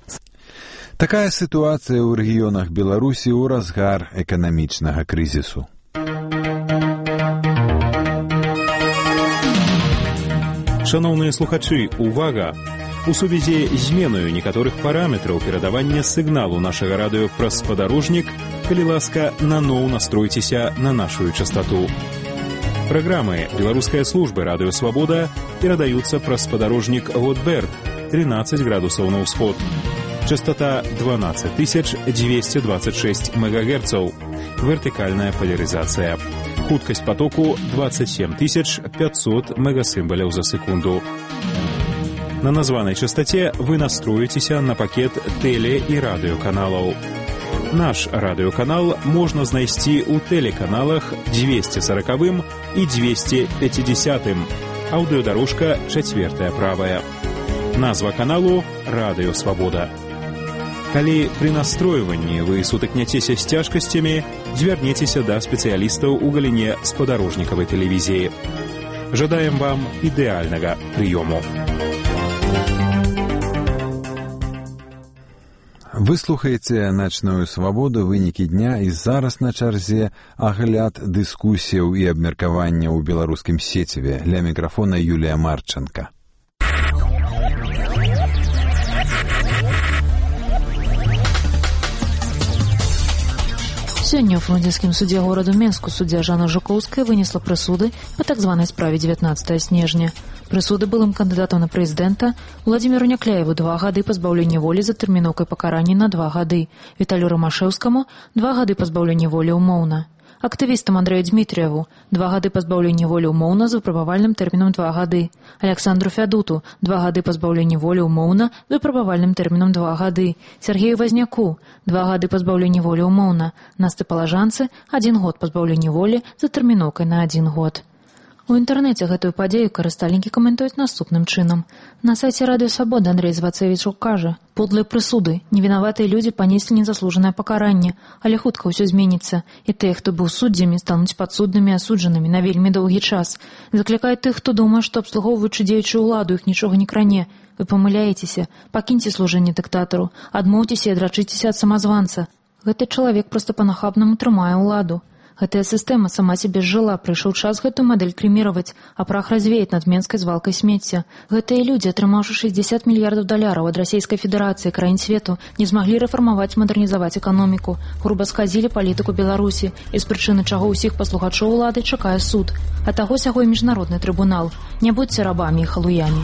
Такая сітуацыя ў рэгіёнах Беларусі ў разгар эканамічнага крызісу. Шановныя слухачы, увага! У сувязі з зменаю некаторых параметраў перадавання сігналу нашага радыё праз спадарожнік, калі ласка, наноў настройцеся на нашу частоту. Праграмы беларускай службы радыё «Свабода» перадаюцца праз спадарожнік Готберг, 13 градусаў на ўсход. Частота 12226 МГц. Вертикальная поляризация. Хуткасць потоку 27 500 мегасимболяў за секунду. На названай частоте вы настроитеся на пакет теле- і радыёканалаў. Наш радыёканал можна знайсці ў тэлеканалах 240 і 250. Аўдыёдарожка 4 правая. Назва каналу «Радыё Свабода». Калі пры настройванні вы сутыкняцеся з цяжкасцямі, звярніцеся да спецыялістаў у галіне спадарожнікавай тэлевізіі. Жадаем вам ідэальнага прыёму. Вы слухаеце «Начную свабоду», вынікі дня, і зараз на чарзе агляд дыскусіяў і абмеркавання ў беларускім сеціве. Ля мікрафона Юлія Марченка. Сёння ў фрунзенскім судзе гораду Менску суддзя Жанна Жукоўская вынесла прысуды па так званай справе 19 снежня. Прысуды былым кандыдатам на прэзідэнта Владзіміру Някляеву 2 гады пазбаўлення волі з адтэрміноўкай пакарання на 2 гады, Віталію Рамашэўскаму 2 гады пазбаўлення волі ўмоўна. Актывістам Андрэю Дмітрыеву 2 гады пазбаўлення волі ўмоўна з выпрабавальным тэрмінам 2 гады, Александру Фядуту 2 гады пазбаўлення волі ўмоўна з выпрабавальным тэрмінам 2 гады, Сергею Вазняку 2 гады пазбаўлення волі ўмоўна, Насты Палажанцы 1 год пазбаўлення волі з адтэрміноўкай на 1 год. У інтэрнэце гэтую падзею карыстальнікі каментуюць наступным чынам. На сайце Радыё Свабода Андрэй Звацевічу кажа: «Подлыя прысуды, невінаватыя людзі панеслі незаслужанае пакаранне, але хутка ўсё зменіцца, і тыя, хто быў суддзямі, стануць падсуднымі асуджанымі на вельмі доўгі час. Заклікае тых, хто думае, што абслугоўваючы дзеючую ўладу іх нічога не кране. Вы памыляецеся, пакіньце служэнне дыктатару, адмоўцеся і адрачыцеся ад самазванца. Гэты чалавек проста па-нахабнаму трымае ўладу. Гэтая сістэма сама сябе зжыла, прыйшоў час гэтую мадэль крэміраваць, а прах развеяць над менскай звалкай смецця. Гэтыя людзі, атрымаўшы 60 мільярдаў даляраў ад Расійскай Федэрацыі, краін свету, не змаглі рэфармаваць, мадэрнізаваць эканоміку, груба схадзілі палітыку Беларусі, і з прычыны чаго ўсіх паслухачоў улады чакае суд. А таго сяго і міжнародны трыбунал. Не будзьце рабамі і халуямі.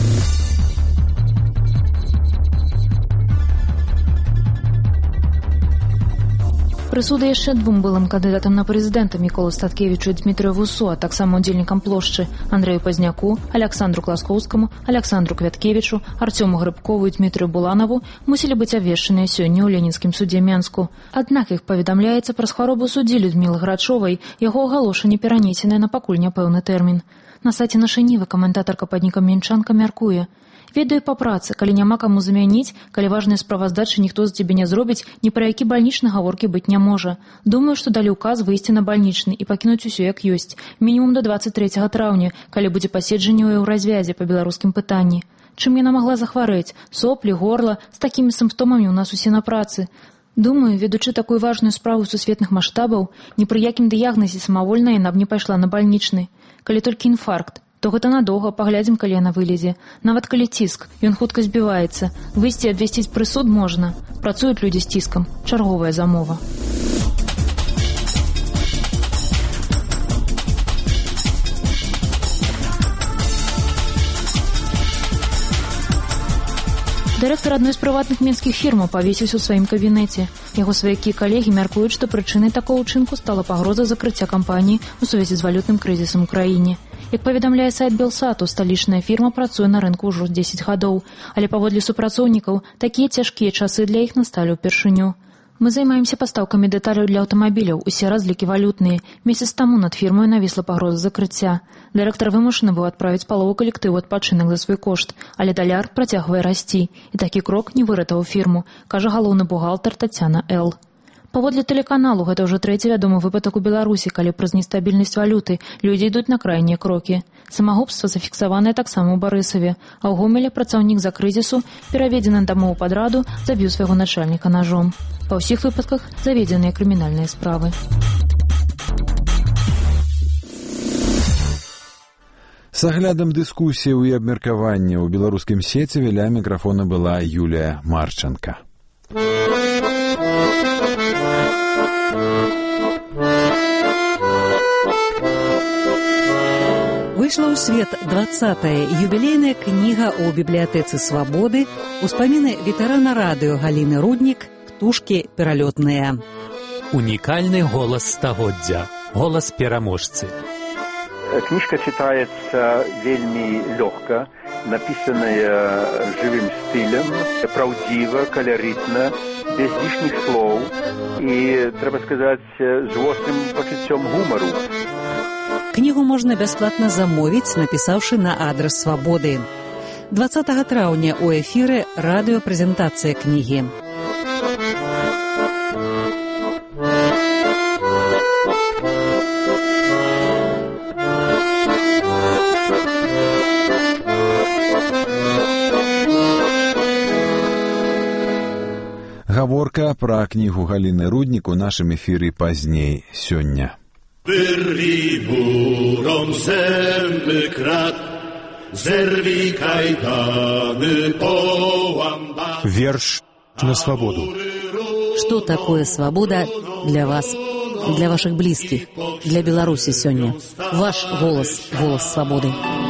Прысуды яшчэ 2 былым кандыдатам на прэзідэнта Міколу Статкевічу і Дмітрыю Вусу, а таксама удзельнікам плошчы Андрэю Пазняку, Александру Класкоўскаму, Александру Квяткевічу, Арцёму Грыбкову і Дмітрыю Буланаву мусілі быць абвешчаныя сёння ў Ленінскім судзе Менску. Аднак іх паведамляецца пра хваробу суддзі Людмілы Грачовай, яго агалошанне перанесенае на пакуль няпэўны тэрмін. На сайце нашай Нівы каментатарка падніка Менчанка мяркуе: «Ведаю па працы, калі няма каму замяніць, калі важныя справаздачы ніхто за цябе не зробіць, ні пра які бальнічны гаворкі быць не можа. Думаю, што далі ўказ выйсці на бальнічны і пакінуць усё як ёсць, мінімум да 23 траўня, калі будзе паседжанне ў еўразвязе па беларускім пытанні. Чым яна магла захварэць? Соплі, горла, з такімі сімптомамі ў нас усе на працы. Думаю, ведучы такую важную справу сусветных маштабаў, ні пры якім дыягназе самавольна яна б не пайшла на бальнічны. Калі толькі інфаркт, то гэта надоўга, паглядзім, калі яна вылезе. Нават калі ціск, ён хутка збіваецца. Выйсці і абвясціць прысуд можна. Працуюць людзі з ціскам. Чарговая замова». Дырэктар адной з прыватных менскіх фірмаў павесіўся ў сваім кабінеце. Яго сваякі і калегі мяркуюць, што прычынай такого ўчынку стала пагроза закрыцця кампаніі ў сувязі з валютным крызісам у краіне. Як паведамляе сайт Белсату, сталічная фірма працуе на рынку ўжо 10 гадоў, але паводле супрацоўнікаў такія цяжкія часы для іх насталі ўпершыню. Мы займаемся пастаўкамі дэталяў для аўтамабіляў, усе разлікі валютныя. Месяц таму над фірмой навісла пагроза закрыцця. Дырэктар вымушаны быў адправіць палову калектыву адпачынак за свой кошт, але даляр працягвае расці, і такі крок не выратаваў фірму, кажа галоўны бухгалтар Тацяна Л. Паводле тэлеканалу, гэта ўжо 3-й вядомы выпадак у Беларусі, калі праз нестабільнасць валюты людзі ідуць на крайнія крокі. Самагубства зафіксаванае таксама ў Барысаве, а ў Гомелі працаўнік за крызісу, пераведзены на дамову падраду, забіў свайго начальніка ножом. Па ўсіх выпадках заведзеныя крымінальныя справы. С аглядам дыскусіяў і абмеркавання ў беларускім сеціве ля мікрафона была Юлія Марченка. Выйшла ў свет 20-я юбілейная кніга ў бібліятэцы Свабоды «Успаміны ветэрана радыё Галіны Руднік. Птушкі пералётныя». Унікальны голас стагоддзя. голас пераможцы. Книжка читается вельми легко, написанная живым стилем, правдиво, колоритно, без лишних слов и, треба сказать, с острым почуттем гумору. Кнігу можна бясплатна замовіць, напісаўшы на адрас Свабоды. 20 траўня ў эфіры радыёпрэзентацыя кнігі. Гаворка пра кнігу Галіны Руднік у нашым эфіры пазней сёння. Wyrwij burom zęby krat, zerwij kajdany, połam bat. Верш на свободу. Что такое свобода для вас, для ваших близких, для Беларуси сегодня? Ваш голос, голос свободы.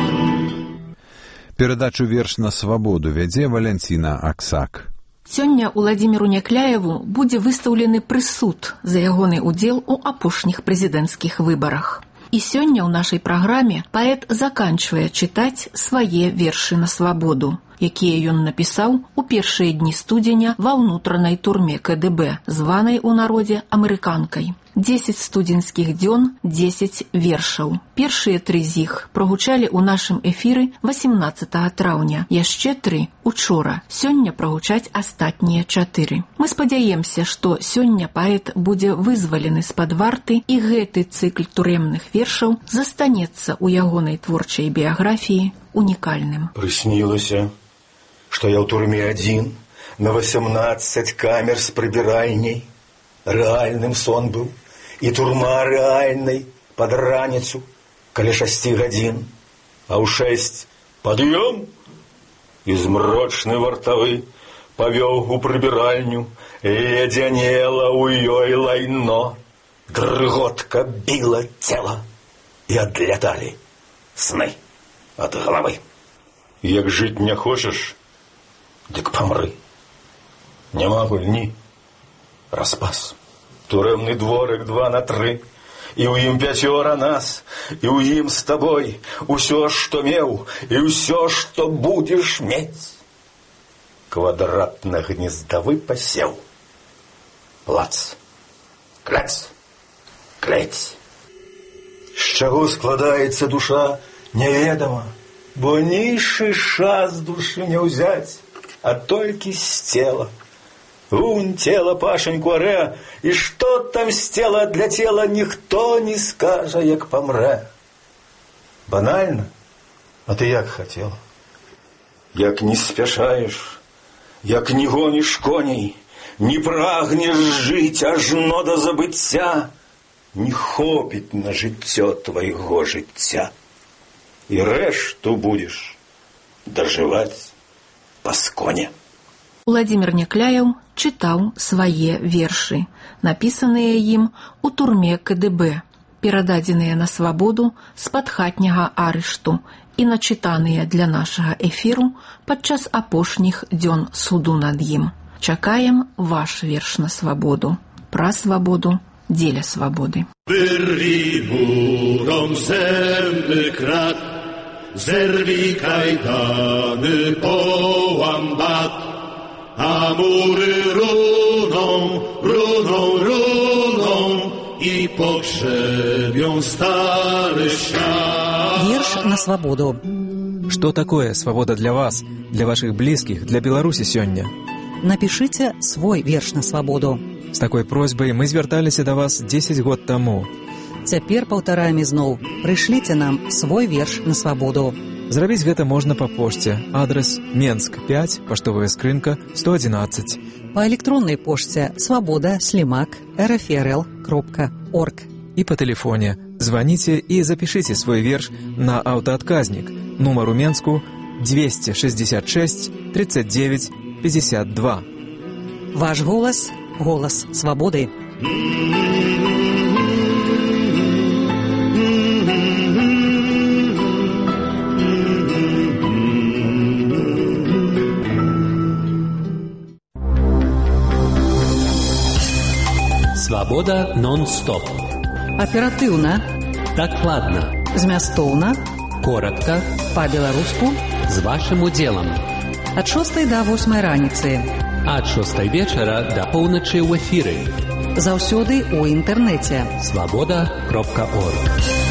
Перадачу «Верш на свободу» вядзе Валянціна Аксак. Сёння Уладзіміру Някляеву будзе выстаўлены прысуд за ягоны ўдзел у апошніх прэзідэнцкіх выбарах. І сёння ў нашай праграме паэт заканчвае чытаць свае вершы на свабоду, якія ён напісаў у першыя дні студзеня ва ўнутранай турме КДБ, званай у народзе амерыканкай. 10 студзенскіх дзён, 10 вершаў. Першыя 3 з іх прагучалі ў нашым эфіры 18 траўня, яшчэ 3 учора. Сёння прагучаць астатнія 4. Мы спадзяемся, што сёння паэт будзе вызвалены з-пад варты і гэты цыкл турэмных вершаў застанецца ў ягонай творчай біяграфіі унікальным. Прыснілася, што я ў турме адзін, на 18 камер з прыбіральняй. Рэальным сон быў. І турма рэальнай пад раніцу, каля 6 гадзін, а ў 6 пад'ём, і змрочны вартавы павёў у прыбіральню, ледзянела ў ёй лайно, дрыготка біла цела, і адляталі сны ад галавы. Як жыць не хочаш, дык памры. Няма гульні, распас. Турэмны дворык 2 на 3, і ў ім 5 нас, і ў ім з табой усё, што меў, і ўсё, што будзеш мець. Квадратна-гнездавы пасеў. Плац, кляц, клець. З чаго складаецца душа, неведама, бо ні шыша з душы не ўзяць, а толькі з цела. Унь тело Пашеньку аре, і што там з цела для цела ніхто не скажа, як памрэ. Банальна, а ты як хацела? Як не спяшаеш, як не гоніш коней, не прагнеш жыць ажно да забыцця, не хопіць на жыццё твайго жыцця. І рэшту будзеш дажываць пасконе. Уладзімір Някляеў чытаў свае вершы, напісаныя ім у турме КДБ, перададзеныя на свабоду з-пад хатняга арышту і начытаныя для нашага эфіру падчас апошніх дзён суду над ім. Чакаем ваш верш на свабоду. Пра свабоду, дзеля свабоды. Wyrwij burom zęby krat, zerwij kajdany, połam bat. A mury runą, runą, runą i pogrzebią stary świat. Верш на свободу. Что такое свобода для вас, для ваших близких, для Беларуси сёння? Напишите свой верш на свободу. С такой просьбой мы звярталіся до вас 10 год тому. Цяпер паўтараем ізноў. Прышліце нам свой верш на свободу. Зрабіць гэта можна па пошце. Адрес Менск 5, паштовая скрынка 111. Па электроннай пошце svoboda@rfrl.org. І па тэлефоне. Званіце і запішыце свой верш на аўтаадказнік. Нумар у Менску 266 39 52. Ваш голас – голас свободы. Свобода нон-стоп. Аператыўна, дакладна, змястоўна, коротко, па-беларуску, з вашым удзелам. Ад 6 до 8 раніцы. Ад 6 вечара да поўначы ў эфіры. Заўсёды ў інтэрнэце. Свабода.орг.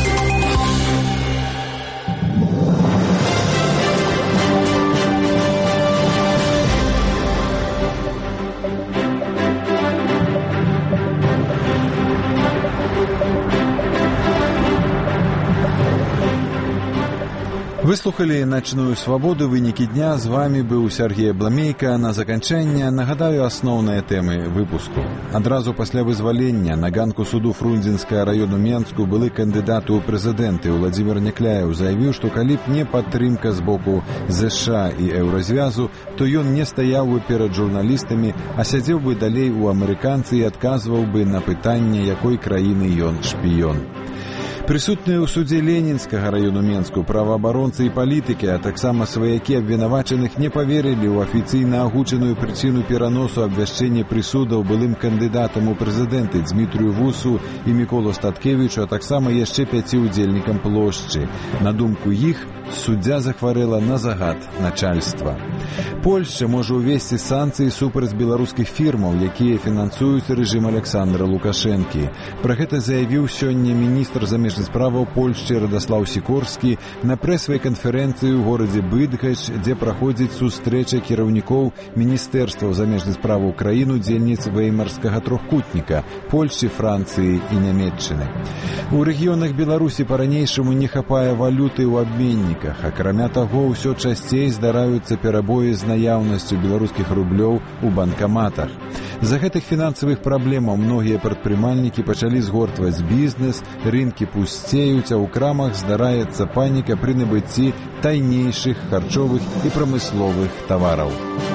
Выслухали «Ночную свободу», вынікі дня. З вами быў Сергей Абламейка. На заканчэнне нагадаю асноўныя тэмы выпуску. Адразу пасля вызвалення на ганку суду Фрунзенскага району Менску былы кандыдат у прэзідэнты Владзімір Някляеў заявіў, што калі б не падтрымка з боку ЗША і Еўразвязу, то ён не стаяў бы перад журналістамі, а сядзеў бы далей у амерыканцы і адказваў бы на пытанне, якой краіны ён шпіён. Прысутныя ў судзе Ленінскага району Менску праваабаронцы і палітыкі, а таксама сваякі абвінавачаных не паверылі ў афіцыйна агучаную прычыну пераносу абвяшчэння прысудаў былым кандыдатам у прэзідэнты Дзмітрыю Вусу і Міколу Статкевічу, а таксама яшчэ 5 удзельнікам плошчы. На думку іх, суддзя захварэла на загад начальства. Польшча можа ўвесці санкцыі супраць беларускіх фірмаў, якія фінансуюць рэжым Александра Лукашэнкі. Пра гэта заявіў сёння міністр замежных справаў Польшчы Радаслаў Сікорскі на прэсавай канферэнцыі ў горадзе Быдгач, дзе праходзіць сустрэча кіраўнікоў міністэрстваў замежных справаў краін удзельніц веймарскага трохкутніка Польшчы, Францыі і Нямецчыны. У рэгіёнах Беларусі па-ранейшаму не хапае валюты ў абменніках. Акрамя таго, ўсё часцей здараюцца перабоі з наяўнасцю беларускіх рублёў у банкаматах. З-за гэтых фінансавых праблемаў многія прадпрымальнікі пачалі згортваць бізнес, рынкі пусцеюць, а ў крамах здараецца паніка пры набыцці тайнейшых харчовых і прамысловых тавараў.